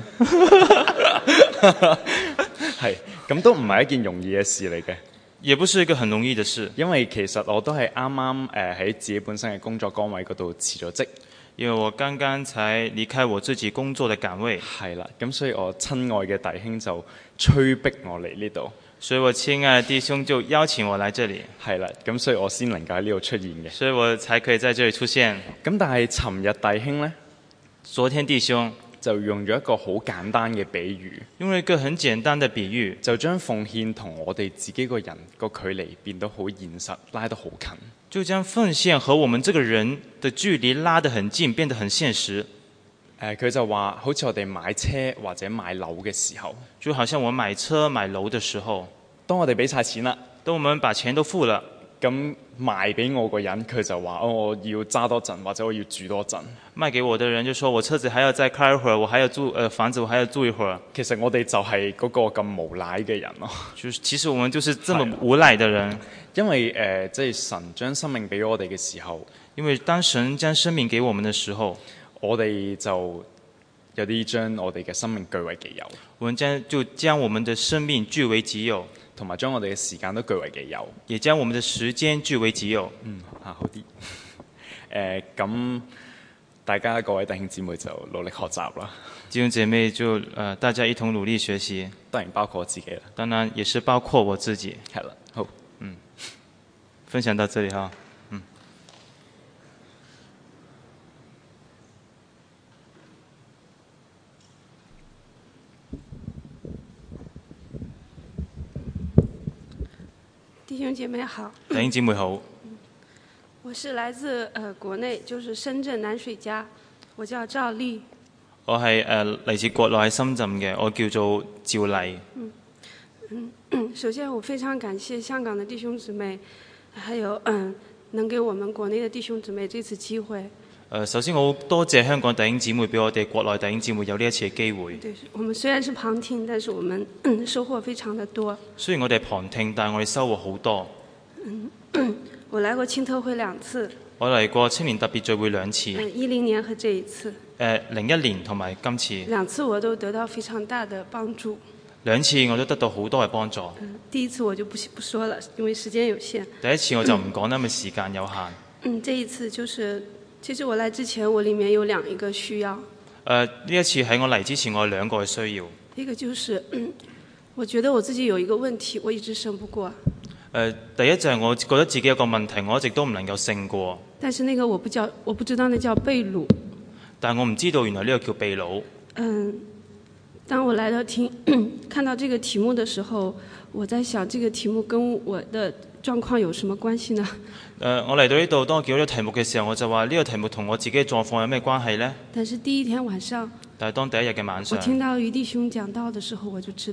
係咁都唔係一件容易嘅事嚟嘅， 也不是一個很容易的事， 因為其實我都係啱啱誒喺自己本身嘅工作崗位嗰度辭咗職。 因為我剛剛才離開我自己工作的崗位， 係啦，咁所以我親愛嘅弟兄就催逼我嚟呢度， 所以我親愛的弟兄就邀請我來這裡， 係啦，咁所以我先能夠喺呢度出現嘅， 所以我才可以在這裡出現。 咁但係尋日弟兄呢， 昨天弟兄就用咗一個好簡單嘅比喻， 用了一個很簡單的比喻， 就將奉獻同我哋自己個人個距離變得好現實，拉得好近。 就將奉獻和我們這個人的距離拉得很近，變得很現實。誒、 呃，佢就話，好似我哋買車或者買樓嘅時候， 就好像我買車買樓的時候， 當我哋俾晒錢啦， 當我們把錢都付了， 咁賣俾我個人，佢就話：哦，我要揸多陣，或者我要住多陣。 賣給我的人就說：我車子還要再開一會兒，我還要住，呃，房子我還要住一會兒。 其實我哋就係嗰個咁無賴嘅人咯。 就是其實我們就是這麼無賴的人。 因為誒，即、呃、係、就是、神將生命俾我哋嘅時候， 因為當神將生命給我們的時候， 我哋就有啲將我哋嘅生命據為己有。 我們將就將我們的生命據為己有， 同埋將我哋嘅時間都據為己有， 也將我們的時間據為己有。 嗯，啊好啲。誒、呃，咁大家各位弟兄姊妹就努力學習啦。 弟兄姐妹就誒、呃，大家一同努力學習。 當然包括我自己啦。 當然也是包括我自己。 係啦，好。 嗯，分享到這裡哈。嗯。 弟兄姐妹好。 弟兄姐妹好。 我是來自呃國內，就是深圳南水家，我叫趙麗。 我係誒嚟自國內喺深圳嘅，我叫做趙麗。 嗯嗯，首先我非常感謝香港的弟兄姊妹，還有嗯能給我們國內的弟兄姊妹這次機會。 誒，首先我好多謝香港弟兄姊妹俾我哋國內弟兄姊妹有呢一次嘅機會。 對，我們雖然是旁聽，但是我們、嗯、收穫非常的多。 雖然我哋旁聽，但係我哋收穫好多。 嗯，我來過青特會兩次。 我嚟過青年特別聚會兩次。 嗯，一零年和這一次。 誒，零一年同埋今次。 兩次我都得到非常大的幫助。兩次我都得到好多嘅幫助。 嗯，第一次我就不不說了，因為時間有限。 第一次我就唔講啦，因為時間有限。 嗯，這一次就是，其實我來之前，我裡面有兩一個需要。誒、 呃，呢一次喺我嚟之前，我有兩個嘅需要。 一個就是，嗯，我覺得我自己有一個問題，我一直勝不過。誒、 呃，第一就係我覺得自己有個問題，我一直都唔能夠勝過。 但是那個我不叫，我不知道那叫被擄。但係我唔知道原來呢個叫被擄。 嗯。當我來到聽看到這個題目的時候，我在想這個題目跟我的狀況有什麼關係呢？ 誒、呃，我嚟到呢度，當我見到呢個題目嘅時候，我就話呢個題目同我自己嘅狀況有咩關係呢？ 但是第一天晚上， 但係當第一日嘅晚上， 我聽到余弟兄講道的時候，我就知道。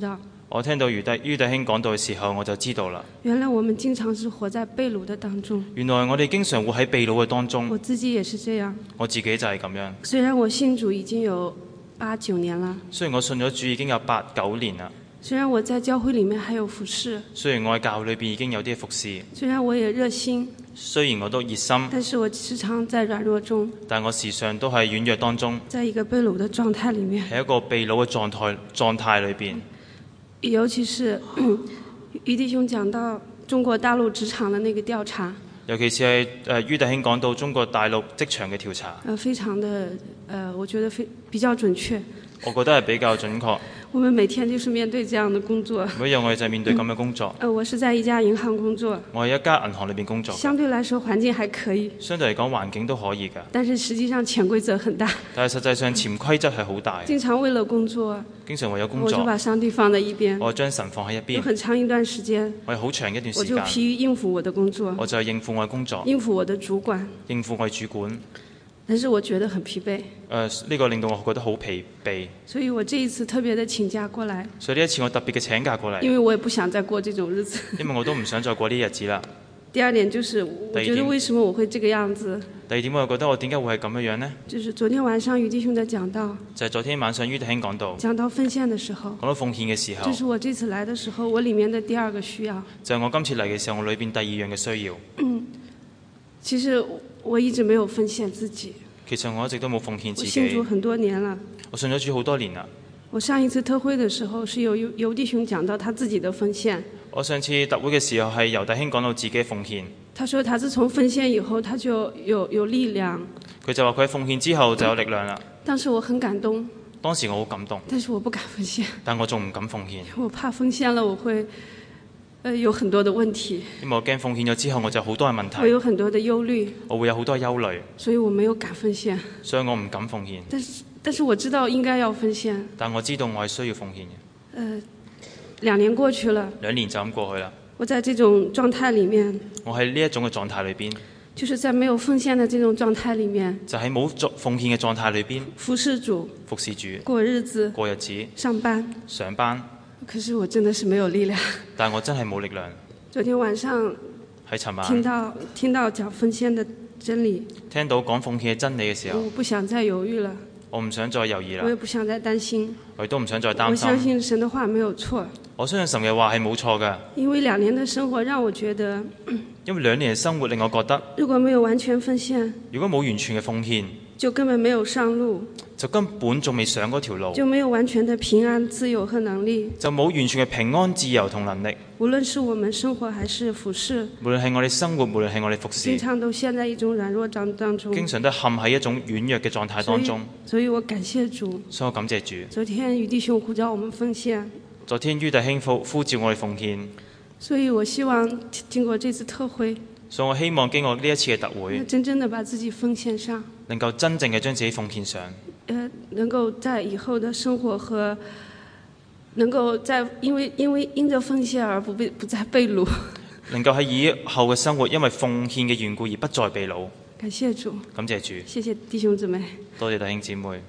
我聽到于弟於弟兄講到嘅時候，我就知道啦。 原來我們經常是活在被擄的當中。 原來我哋經常活喺被擄嘅當中。 我自己也是這樣。 我自己就係咁樣。 雖然我信主已經有八九年啦。 雖然我信咗主已經有八九年啦。 雖然我在教會裡面還有服侍。 雖然我喺教會裏邊已經有啲服侍。 雖然我也熱心。 雖然我都熱心。 但是我時常在軟弱中。 但我時常都係軟弱當中。 在一個被擄的狀態裡面。 喺一個被擄嘅狀態狀態裏邊。 尤其是於弟兄講到中國大陸職場的那個調查， 尤其是係誒於弟兄講到中國大陸職場嘅調查， 呃，非常的呃，我覺得非比較準確。 我覺得係比較準確。 我們每天就是面對這樣的工作。 每日我哋就係面對咁嘅工作。 呃，我是在一家銀行工作。 我喺一家銀行裏邊工作。 相對來說環境還可以。 相對嚟講環境都可以㗎。 但是實際上潛規則很大。 但係實際上潛規則係好大。 經常為了工作。 經常為咗工作。 我就把上帝放在一邊。 我將神放喺一邊。 有很長一段時間。 我有好長一段時間。 我就疲於應付我的工作。 我就係應付我嘅工作。 應付我的主管。 應付我嘅主管。 但是我覺得很疲憊。誒、 呃，呢、這個令到我覺得好疲憊。 所以我這一次特別的請假過來。 所以呢一次我特別嘅請假過嚟。 因為我也不想再過這種日子。 因為我都唔想再過呢日子啦。 第二點就是，我覺得為什麼我會這個樣子？ 第二點我又覺得我點解會係咁樣樣呢？ 就是昨天晚上於弟兄的講道。 就係、是、昨天晚上於弟兄講到。 講到奉獻的時候。 講到奉獻嘅時候。 這是我這次來的時候，我裡面的第二個需要。就係、是、我今次嚟嘅時候，我裏邊第二樣嘅需要。 嗯，其實我一直沒有奉獻自己。 其實我一直都冇奉獻自己。 我信主很多年了。 我信咗主好多年啦。 我上一次特會的時候是有尤弟兄講到他自己的奉獻。 我上次特會嘅時候係尤弟兄講到自己奉獻。 他說他自從奉獻以後，他就有有力量。 佢就話佢奉獻之後就有力量啦。 當時我很感動。 當時我好感動。 但是我不敢奉獻。 但我仲唔敢奉獻。 我怕奉獻了我會。呃，有很多的問題。 因為我驚奉獻咗之後，我就好多嘅問題。 我有很多的憂慮。 我會有好多憂慮。 所以我沒有敢奉獻。 所以我唔敢奉獻。 但是，但是我知道應該要奉獻。 但我知道我係需要奉獻嘅。 呃，兩年過去了。 兩年就咁過去啦。 我在這種狀態裡面。 我喺呢一種嘅狀態裏邊。 就是在沒有奉獻的這種狀態裡面。 就喺冇作奉獻嘅狀態裏邊。 服侍主。 服侍主。 過日子。 過日子。 上班。 上班。 可是我真的是沒有力量。 但我真係冇力量。 昨天晚上喺尋晚聽到聽到講奉獻的真理， 聽到講奉獻嘅真理嘅時候， 我不想再猶豫了。 我唔想再猶豫啦。 我也不想再擔心。 我亦都唔想再擔心。 我相信神的話沒有錯。 我相信神嘅話係冇錯㗎。 因為兩年的生活讓我覺得， 因為兩年嘅生活令我覺得， 如果沒有完全奉獻， 如果冇完全嘅奉獻， 就根本沒有上路。 就根本仲未上嗰條路， 就沒有完全的平安、自由和能力， 就冇完全嘅平安、自由同能力。 無論是我們生活還是服侍， 無論係我哋生活，無論係我哋服侍， 經常都陷在一種軟弱當當中， 經常都陷喺一種軟弱嘅狀態當中。 所以，所以我感謝主， 所以我感謝主。 昨天於弟兄呼召我們奉獻， 昨天於弟兄呼呼召我哋奉獻， 所以我希望經過這次特會， 所以我希望經過呢一次嘅特會， 真正的把自己奉獻上， 能夠真正嘅將自己奉獻上。 呃，能夠在以後的生活和能夠在因為因為因着奉獻而不被不再被擄， 能夠喺以後嘅生活因為奉獻嘅緣故而不再被擄。 感謝主， 感謝主， 謝謝弟兄姊妹， 多謝弟兄姊妹。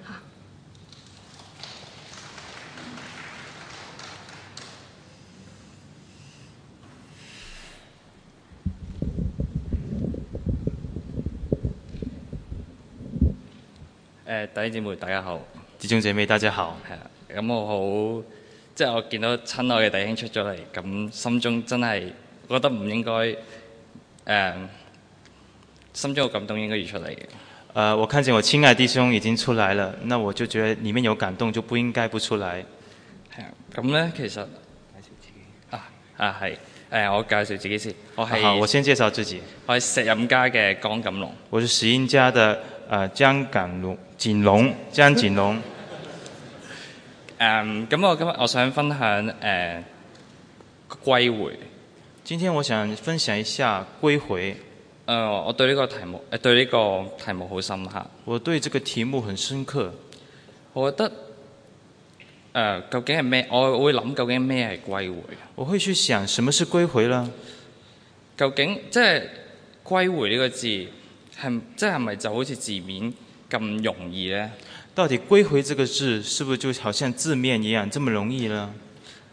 誒，弟兄姊妹大家好， 弟兄姊妹大家好。 係啦，咁我好，即係我見到親愛嘅弟兄出咗嚟，咁心中真係覺得唔應該，誒、呃，心中有感動應該要出嚟嘅。 呃，我看見我親愛弟兄已經出來了，那我就覺得裡面有感動，就不應該不出來。 係啊，咁咧其實啊啊係，誒、呃、我介紹自己先，我係、 啊，我先介紹自己， 我係石蔭家嘅江錦龍， 我是石蔭家的。誒江錦龍，錦龍，江錦龍。 誒，咁我今日我想分享誒、呃、歸回。 今天我想分享一下歸回。誒、 呃，我對呢個題目誒對呢個題目好深刻。 我對這個題目很深刻。 我覺得誒、呃，究竟係咩？我會諗究竟咩係歸回？ 我會去想什麼是歸回啦？ 究竟即係歸回呢個字？係即係咪就好似字面咁容易呢？ 到底歸回這個字，是不是就好像字面一樣這麼容易呢？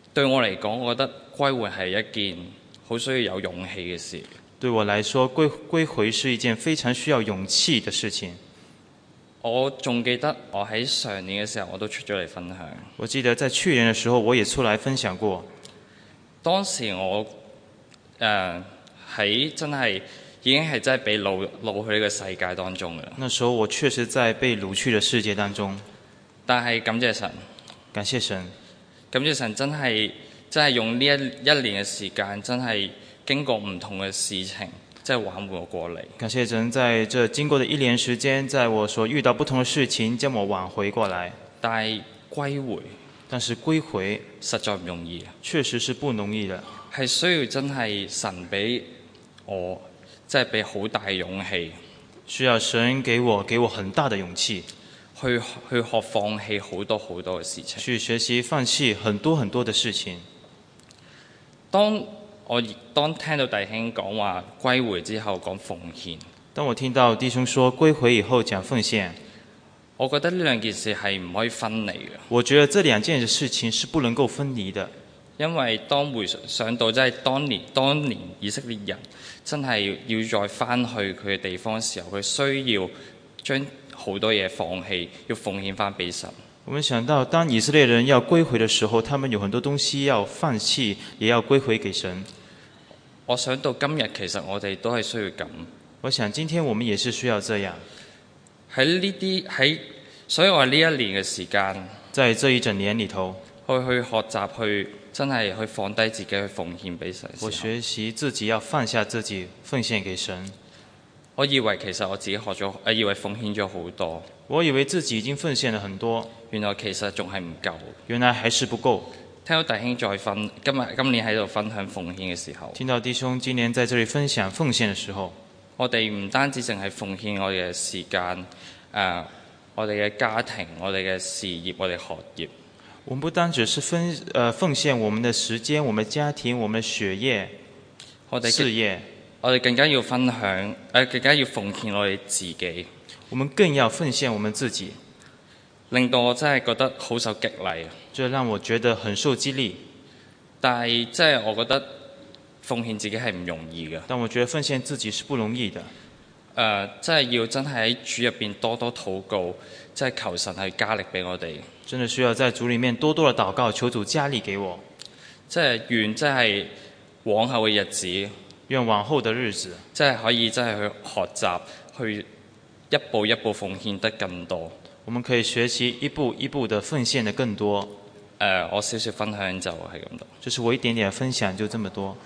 對我嚟講，我覺得歸回係一件好需要有勇氣嘅事。 對我來說，歸歸回是一件非常需要勇氣的事情。 我仲記得我喺上年嘅時候，我都出咗嚟分享。 我記得在去年嘅時候，我也出來分享過。 當時我誒喺、呃、真係已經係真係被擄擄去呢個世界當中嘅。 那時候我確實在被擄去的世界當中。 但係感謝神， 感謝神， 感謝神真係真係用呢一一年嘅時間，真係經過唔同嘅事情。再挽回我過嚟， 感謝神，在這經過的一年時間，在我所遇到不同的事情，將我挽回過來。 但係歸回， 但是歸回實在唔容易， 確實是不容易的， 係需要真係神俾我，即係俾好大勇氣， 需要神給我給我很大的勇氣， 去去學放棄好多好多嘅事情， 去學習放棄很多很多的事情。 當我當聽到弟兄講話歸回之後講奉獻， 當我聽到弟兄說歸回以後講奉獻， 我覺得呢兩件事係唔可以分離嘅。 我覺得這兩件事情是不能夠分離的， 因為當回想到即係當年當年以色列人真係要再翻去佢嘅地方嘅時候，佢需要將好多嘢放棄，要奉獻翻俾神。 我們想到當以色列人要歸回的時候，他們有很多東西要放棄，也要歸回給神。 我想到今日其實我哋都係需要咁。 我想今天我們也是需要這樣。 喺呢啲喺，所以我呢一年嘅時間， 在這一整年裡頭， 去去學習去真係去放低自己去奉獻俾神。 我學習自己要放下自己，奉獻給神。 我以為其實我自己學咗，誒以為奉獻咗好多。 我以為自己已經奉獻了很多， 原來其實仲係唔夠。 原來還是不夠。 聽到弟兄再分，今日今年喺度分享奉獻嘅時候， 聽到弟兄今年在這裡分享奉獻嘅時候， 我哋唔單止淨係奉獻我哋嘅時間，誒、呃，我哋嘅家庭、我哋嘅事業、我哋學業。 我們不單只是分，誒、呃、奉獻我們的時間、我們家庭、我們的學業、 我哋事業。 我哋更加要分享，誒、呃、更加要奉獻我哋自己。 我們更要奉獻我們自己， 令到我真係覺得好受激勵。 這讓我覺得很受激勵。 但係即係我覺得奉獻自己係唔容易嘅。 但我覺得奉獻自己是不容易的。誒、 呃，即係要真係喺主入邊多多禱告，即係求神去加力俾我哋。 真的需要在主裡面多多的禱告，求主加力給我。 即係願，即係往後嘅日子， 願往後的日子， 即係可以真係去學習，去一步一步奉獻得更多。 我們可以學習一步一步的奉獻得更多。 誒、呃，我少少分享就係咁多。 就是我一點點分享就這麼多。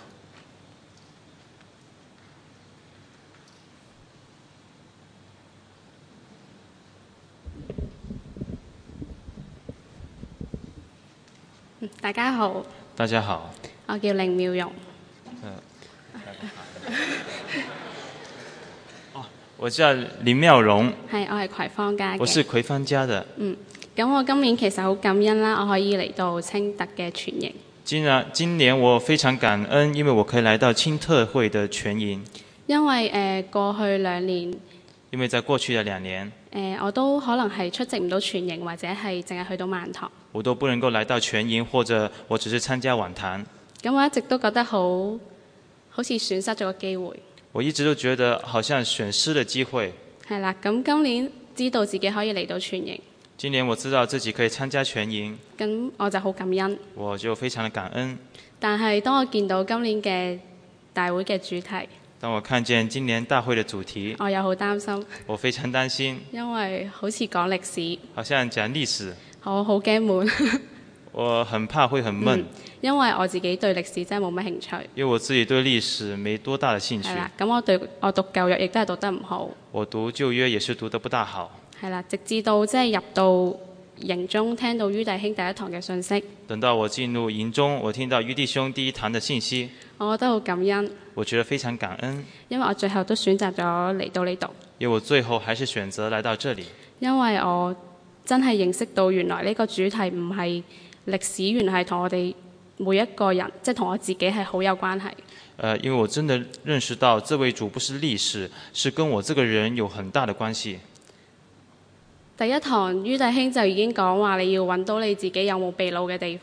大家好。 大家好。 我叫凌妙容。 哦，我叫林妙容。 係，我係葵芳家嘅。 我是葵芳家的。 嗯，咁我今年其實好感恩啦，我可以嚟到青特嘅全營。 今日今年我非常感恩，因為我可以來到青特會的全營。 因為誒、呃、過去兩年。 因為在過去的兩年。 誒、呃，我都可能係出席唔到全營，或者係淨係去到晚堂。 我都不能夠來到全營，或者我只是參加晚堂。 咁我一直都覺得好好似損失咗個機會。 我一直都覺得好像損失了機會。 係啦，咁今年知道自己可以嚟到全營。 今年我知道自己可以參加全營。 咁我就好感恩。 我就非常的感恩。 但係當我見到今年嘅大會嘅主題， 當我看見今年大會的主題， 我又好擔心。 我非常擔心。 因為好似講歷史。 好像講歷史。 我好驚悶。 我很怕會很悶、嗯， 因為我自己對歷史真係冇乜興趣。 因為我自己對歷史沒多大的興趣。 係啦，咁我對我讀舊約亦都係讀得唔好。 我讀舊約也是讀得不大好。 係啦，直至到即係入到營中，聽到于弟兄第一堂嘅信息。 等到我進入營中，我聽到于弟兄第一堂的信息， 我覺得好感恩。 我覺得非常感恩。 因為我最後都選擇咗嚟到呢度。 因為我最後還是選擇來到這裡。 因為我真係認識到原來呢個主題唔係歷史，原來係同我哋每一個人，即係同我自己係好有關係。 呃，因為我真的認識到這位主不是歷史，是跟我這個人有很大的關係。 第一堂于弟兄就已經講話，你要揾到你自己有冇被擄嘅地方。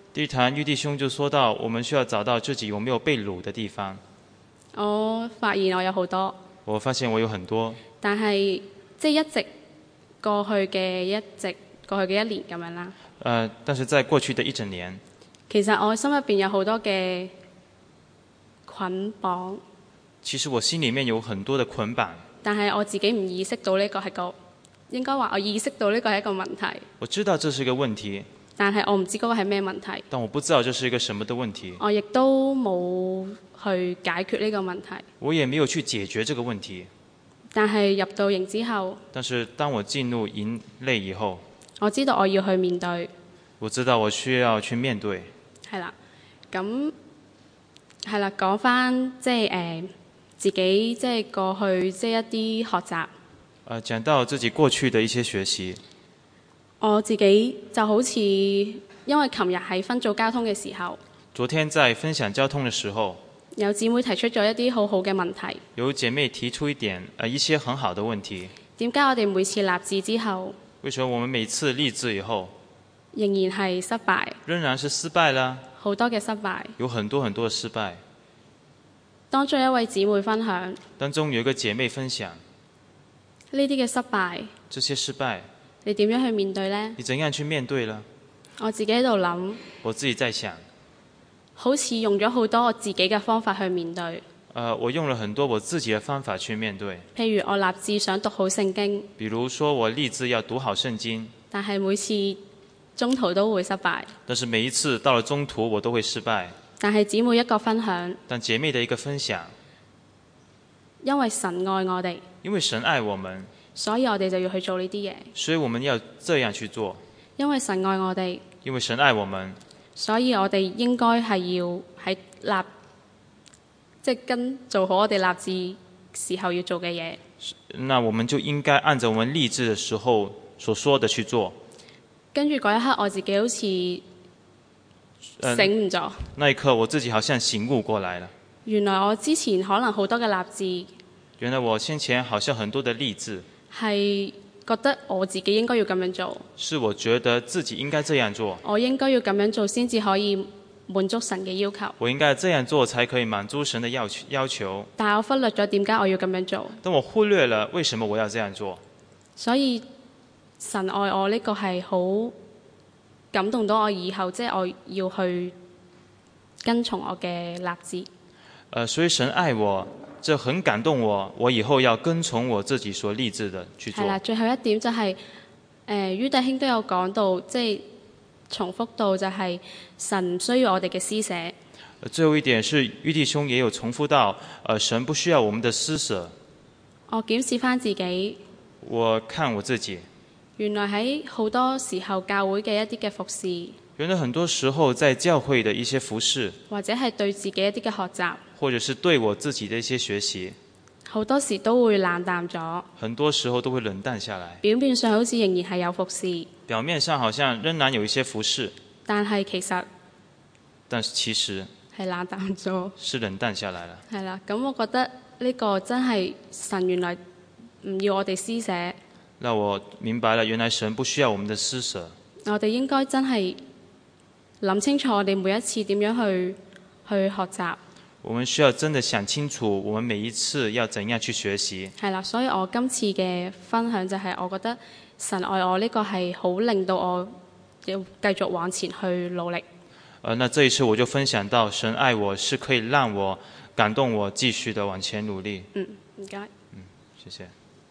第一堂于弟兄就說到，我們需要找到自己有沒有被擄的地方。 我發現我有好多， 我發現我有很多， 但係即係一直過去嘅一直過去嘅一年咁樣啦。 呃，但是在過去的一整年， 其實我心入邊有好多嘅捆綁， 其實我心裡面有很多的捆綁， 但係我自己唔意識到呢個係個，應該話我意識到呢個係一個問題。 我知道這是一個問題， 但係我唔知嗰個係咩問題。 但我不知道這是一個什麼的問題。 我亦都冇去解決呢個問題。 我也沒有去解決這個問題。 但係入到營之後， 但是當我進入營內以後， 我知道我要去面對。 我知道我需要去面對。 係啦，咁係啦，講返即係誒自己即係過去即係一啲學習。 呃，講到自己過去的一些學習。 我自己就好似因為琴日喺分組交通嘅時候， 昨天在分享交通嘅時候， 有姊妹提出咗一啲好好嘅問題。 有姐妹提出一點呃一些很好的問題。 點解我哋每次立志之後， 為什麼我們每次立志以後， 仍然係失敗？ 仍然是失敗啦。 好多嘅失敗。 有很多很多嘅失敗。 當中一位姊妹分享， 當中有一個姐妹分享呢啲嘅失敗， 這些失敗， 你點樣去面對呢？ 你怎樣去面對呢？ 我自己喺度諗， 我自己在想， 好似用咗好多我自己嘅方法去面對。 呃，我用了很多我自己的方法去面對。 譬如我立志想讀好聖經， 比如說我立志要讀好聖經， 但係每次中途都會失敗。 但是每一次到了中途我都會失敗。 但係姊妹一個分享， 但姐妹的一個分享， 因為神愛我哋， 因為神愛我們， 所以我哋就要去做呢啲嘢。 所以我們要這樣去做。 因為神愛我哋， 因為神愛我們， 所以我哋應該係要喺立，即係跟做好我哋立志時候要做嘅嘢。 那我們就應該按照我們立志的時候所說的去做。 跟住嗰一刻，我自己好似醒悟咗、呃。 那一刻，我自己好像醒悟過來了。 原來我之前可能好多嘅立志。 原來我先前好像很多的立志。 係覺得我自己應該要咁樣做。 是我覺得自己應該這樣做。 我應該要咁樣做先至可以滿足神嘅要求。 我應該這樣做才可以滿足神的要求要求。 但係我忽略咗點解我要咁樣做。 但我忽略了為什麼我要這樣做。 所以神愛我呢個係好感動到我，以後即係、就是、我要去跟從我嘅立志。 呃，所以神愛我，這很感動我，我以後要跟從我自己所立志的去做。 係啦，最後一點就係、是，誒、呃，于弟兄都有講到，即係重複到就係神唔需要我哋嘅施捨。 最後一點是于弟兄也有重複到，呃，神不需要我們的施捨。 我檢視返自己。 我看我自己。 原來喺好多時候教會嘅一啲嘅服侍， 原來很多時候在教會的一些服侍， 或者係對自己一啲嘅學習， 或者是對我自己的一些學習， 好多時都會冷淡咗。 很多時候都會冷淡下來。 表面上好似仍然係有服侍， 表面上好像仍然有一些服侍， 但係其實， 但是其實係冷淡咗， 是冷淡下來了。 係啦，咁我覺得呢個真係神原來唔要我哋施捨。 那我明白了，原來神不需要我們的施捨。 我哋應該真係諗清楚，我哋每一次點樣去去學習。 我們需要真的想清楚，我們每一次要怎樣去學習。 係啦，所以我今次嘅分享就係，我覺得神愛我呢個係好令到我要繼續往前去努力。 呃，那這一次我就分享到，神愛我是可以讓我感動我繼續的往前努力。 嗯，唔該。 嗯，謝謝。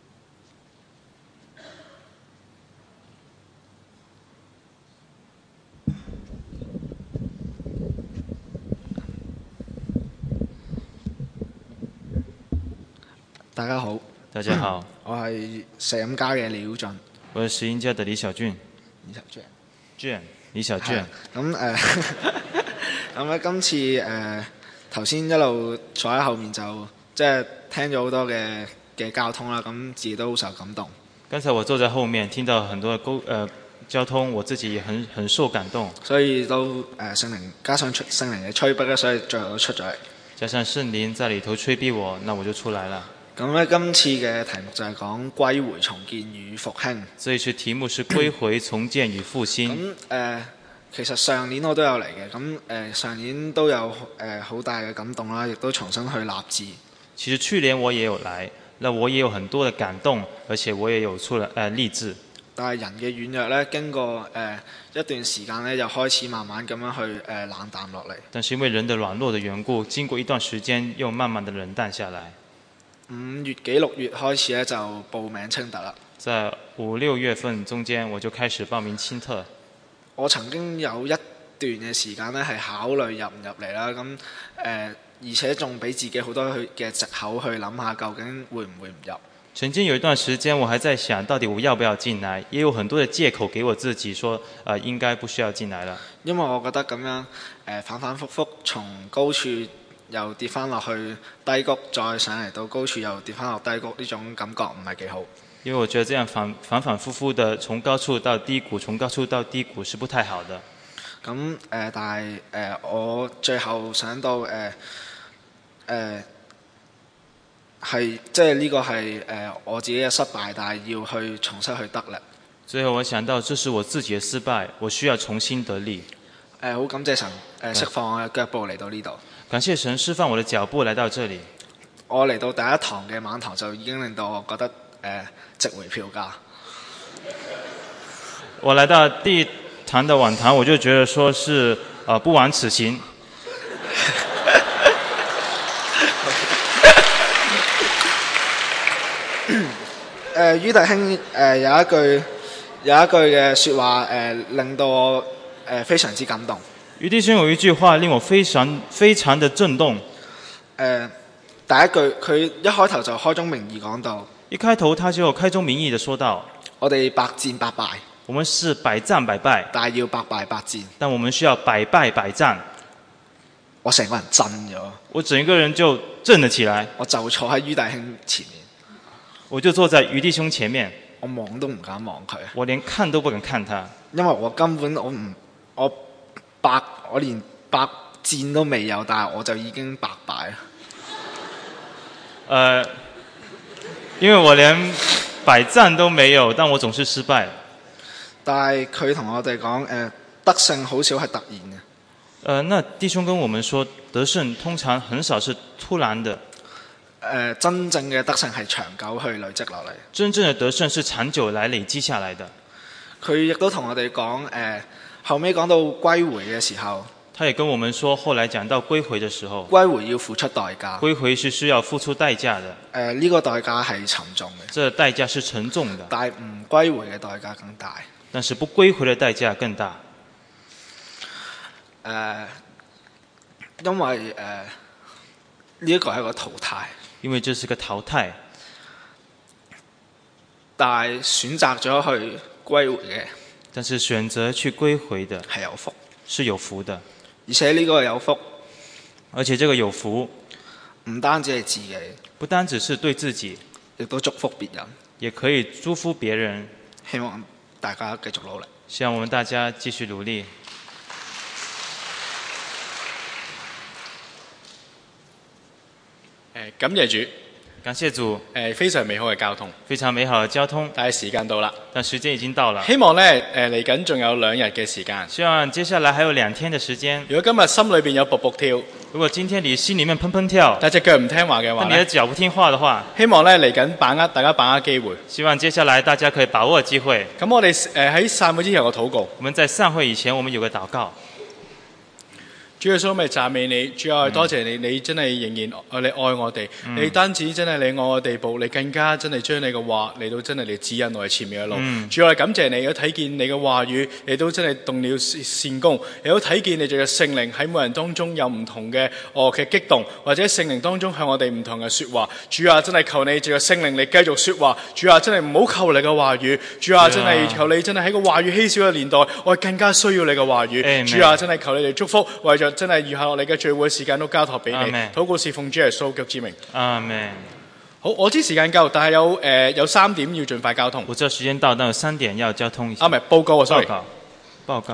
大家好， 大家好， 我係石音家嘅李曉俊， 我係石音家的李小俊， 李小俊， 俊，李小俊。 咁誒，咁咧今次誒頭先一路坐喺後面就即係聽咗好多嘅嘅交通啦，咁自己都好受感動。 剛才我坐在後面，聽到很多溝誒、呃、交通，我自己也很很受感動。 所以都誒聖靈加上聖靈嘅催逼咧，所以最後都出咗嚟。 加上聖靈在裡頭催逼我，那我就出來了。 咁咧，今次嘅題目就係講歸回重建與復興。 這一次題目是歸回重建與復興。 咁誒其實上年我都有嚟嘅，咁誒、呃、上年都有誒好、呃、大嘅感動啦，亦都重新去立志。 其實去年我也有來，那我也有很多的感動，而且我也有出來誒立志。 但係人嘅軟弱呢，經過誒、呃、一段時間呢，又開始慢慢咁樣去誒、呃、冷淡落嚟。 但是因為人的軟弱的緣故，經過一段時間又慢慢的冷淡下來。 五月幾六月開始呢，就報名青特啦。 在五六月份中間我就開始報名青特。 我曾經有一段嘅時間呢，係考慮入唔入嚟啦，咁誒、呃、而且仲俾自己好多嘅藉口去諗下究竟會唔會唔入。 曾經有一段時間，我還在想到底我要不要進來，也有很多的借口給我自己說，啊、呃，應該不需要進來了。 因為我覺得咁樣誒、呃、反反覆覆從高處又跌翻落去低谷，再上嚟到高處又跌翻落低谷，呢種感覺唔係幾好。 因為我覺得這樣反反反覆覆的從高處到低谷，從高處到低谷是不太好的。 咁誒、呃，但係誒、呃，我最後想到誒誒。呃呃係即係呢個係誒、呃、我自己嘅失敗，但係要去重新去得力。 最後我想到，這是我自己嘅失敗，我需要重新得力。誒、 呃，好感謝神誒、呃、釋放我嘅腳步嚟到呢度。 感謝神釋放我嘅腳步嚟到這裡。 我嚟到第一堂嘅晚堂就已經令到我覺得誒、呃、值回票價。 我來到第一堂的晚堂，我就覺得說是啊、呃、不枉此行。 誒、呃、于弟兄誒、呃、有一句有一句嘅説話誒、呃、令到我誒、呃、非常之感動。 于弟兄有一句話令我非常非常的震動。誒、 呃、第一句佢一開頭就開宗明義講到， 一開頭他就開宗明義的說到， 我哋百戰百敗， 我們是百戰百敗， 但係要百敗百戰， 但我們需要百敗百戰。 我成個人震咗， 我整個人就震了起來， 我就坐喺于弟兄前面。 我就坐在于弟兄前面， 我望都唔敢望佢， 我連看都不敢看他， 因為我根本我唔我百我連百戰都未有，但係我就已經百敗啦。 呃，因為我連百戰都沒有，但我總是失敗。 但係佢同我哋講，誒、呃、得勝好少係突然嘅。 呃，那弟兄跟我們說，得勝通常很少是突然的。 呃、真正嘅得勝係長久去累積落嚟。 真正的得勝是長久來累積下來的。 佢亦都同我哋講，誒、呃、後尾講到歸回嘅時候， 他也跟我們說，後來講到歸回的時候， 歸回要付出代價。 歸回是需要付出代價的。誒、 呃，呢、這個代價係沉重嘅。 這代價是沉重的。 但係唔歸回嘅代價更大。 但是不歸回的代價更大。誒、 呃，因為誒呢一個係一個淘汰。 因為這是個淘汰， 但係選擇咗去歸回嘅， 但是選擇去歸回的係有福， 是有福的， 而且呢個有福， 而且這個有福， 唔單止係自己， 不單只是對自己， 亦都祝福別人， 也可以祝福別人。 希望大家繼續努力， 希望我們大家繼續努力。 感謝主， 感謝主。 誒，非常美好嘅交通， 非常美好嘅交通。 但係時間到啦， 但時間已經到了。 希望咧，誒嚟緊仲有兩日嘅時間。 希望接下來還有兩天嘅時間。 如果今日心裏邊有卜卜跳， 如果今天你心裡面砰砰跳， 但隻腳唔聽話嘅話， 但你的腳不聽話嘅話， 希望咧嚟緊把握大家把握機會。 希望接下來大家可以把握機會。 咁我哋誒喺散會之前有個禱告。 我們在散會以前，我們有個禱告。 主耶穌，咪讚美你，主啊，多謝你，你真係仍然你愛我哋，嗯、你單止真係你愛我地步，你更加真係將你嘅話嚟到真係嚟指引我哋前面嘅路。嗯、主啊，感謝你，都睇見你嘅話語，你都真係動了善功，你都睇見你哋嘅聖靈喺每人當中有唔同嘅哦嘅激動，或者聖靈當中向我哋唔同嘅說話。主啊，真係求你藉着聖靈你繼續說話。主啊，真係唔好扣你嘅話語。主啊，真係求你真係喺個話語稀少嘅年代，我更加需要你嘅話語。Amen. 主啊，真係求你哋祝福，為咗真係餘下落嚟嘅聚會時間都交託俾你，禱告侍奉主耶穌基督之名。 阿們。 好，我知時間夠，但係有誒、呃、有三點要盡快交通。 我知道時間到，但有三點要交通一下。 啊，唔係報告啊 ，sorry。 報告。報告。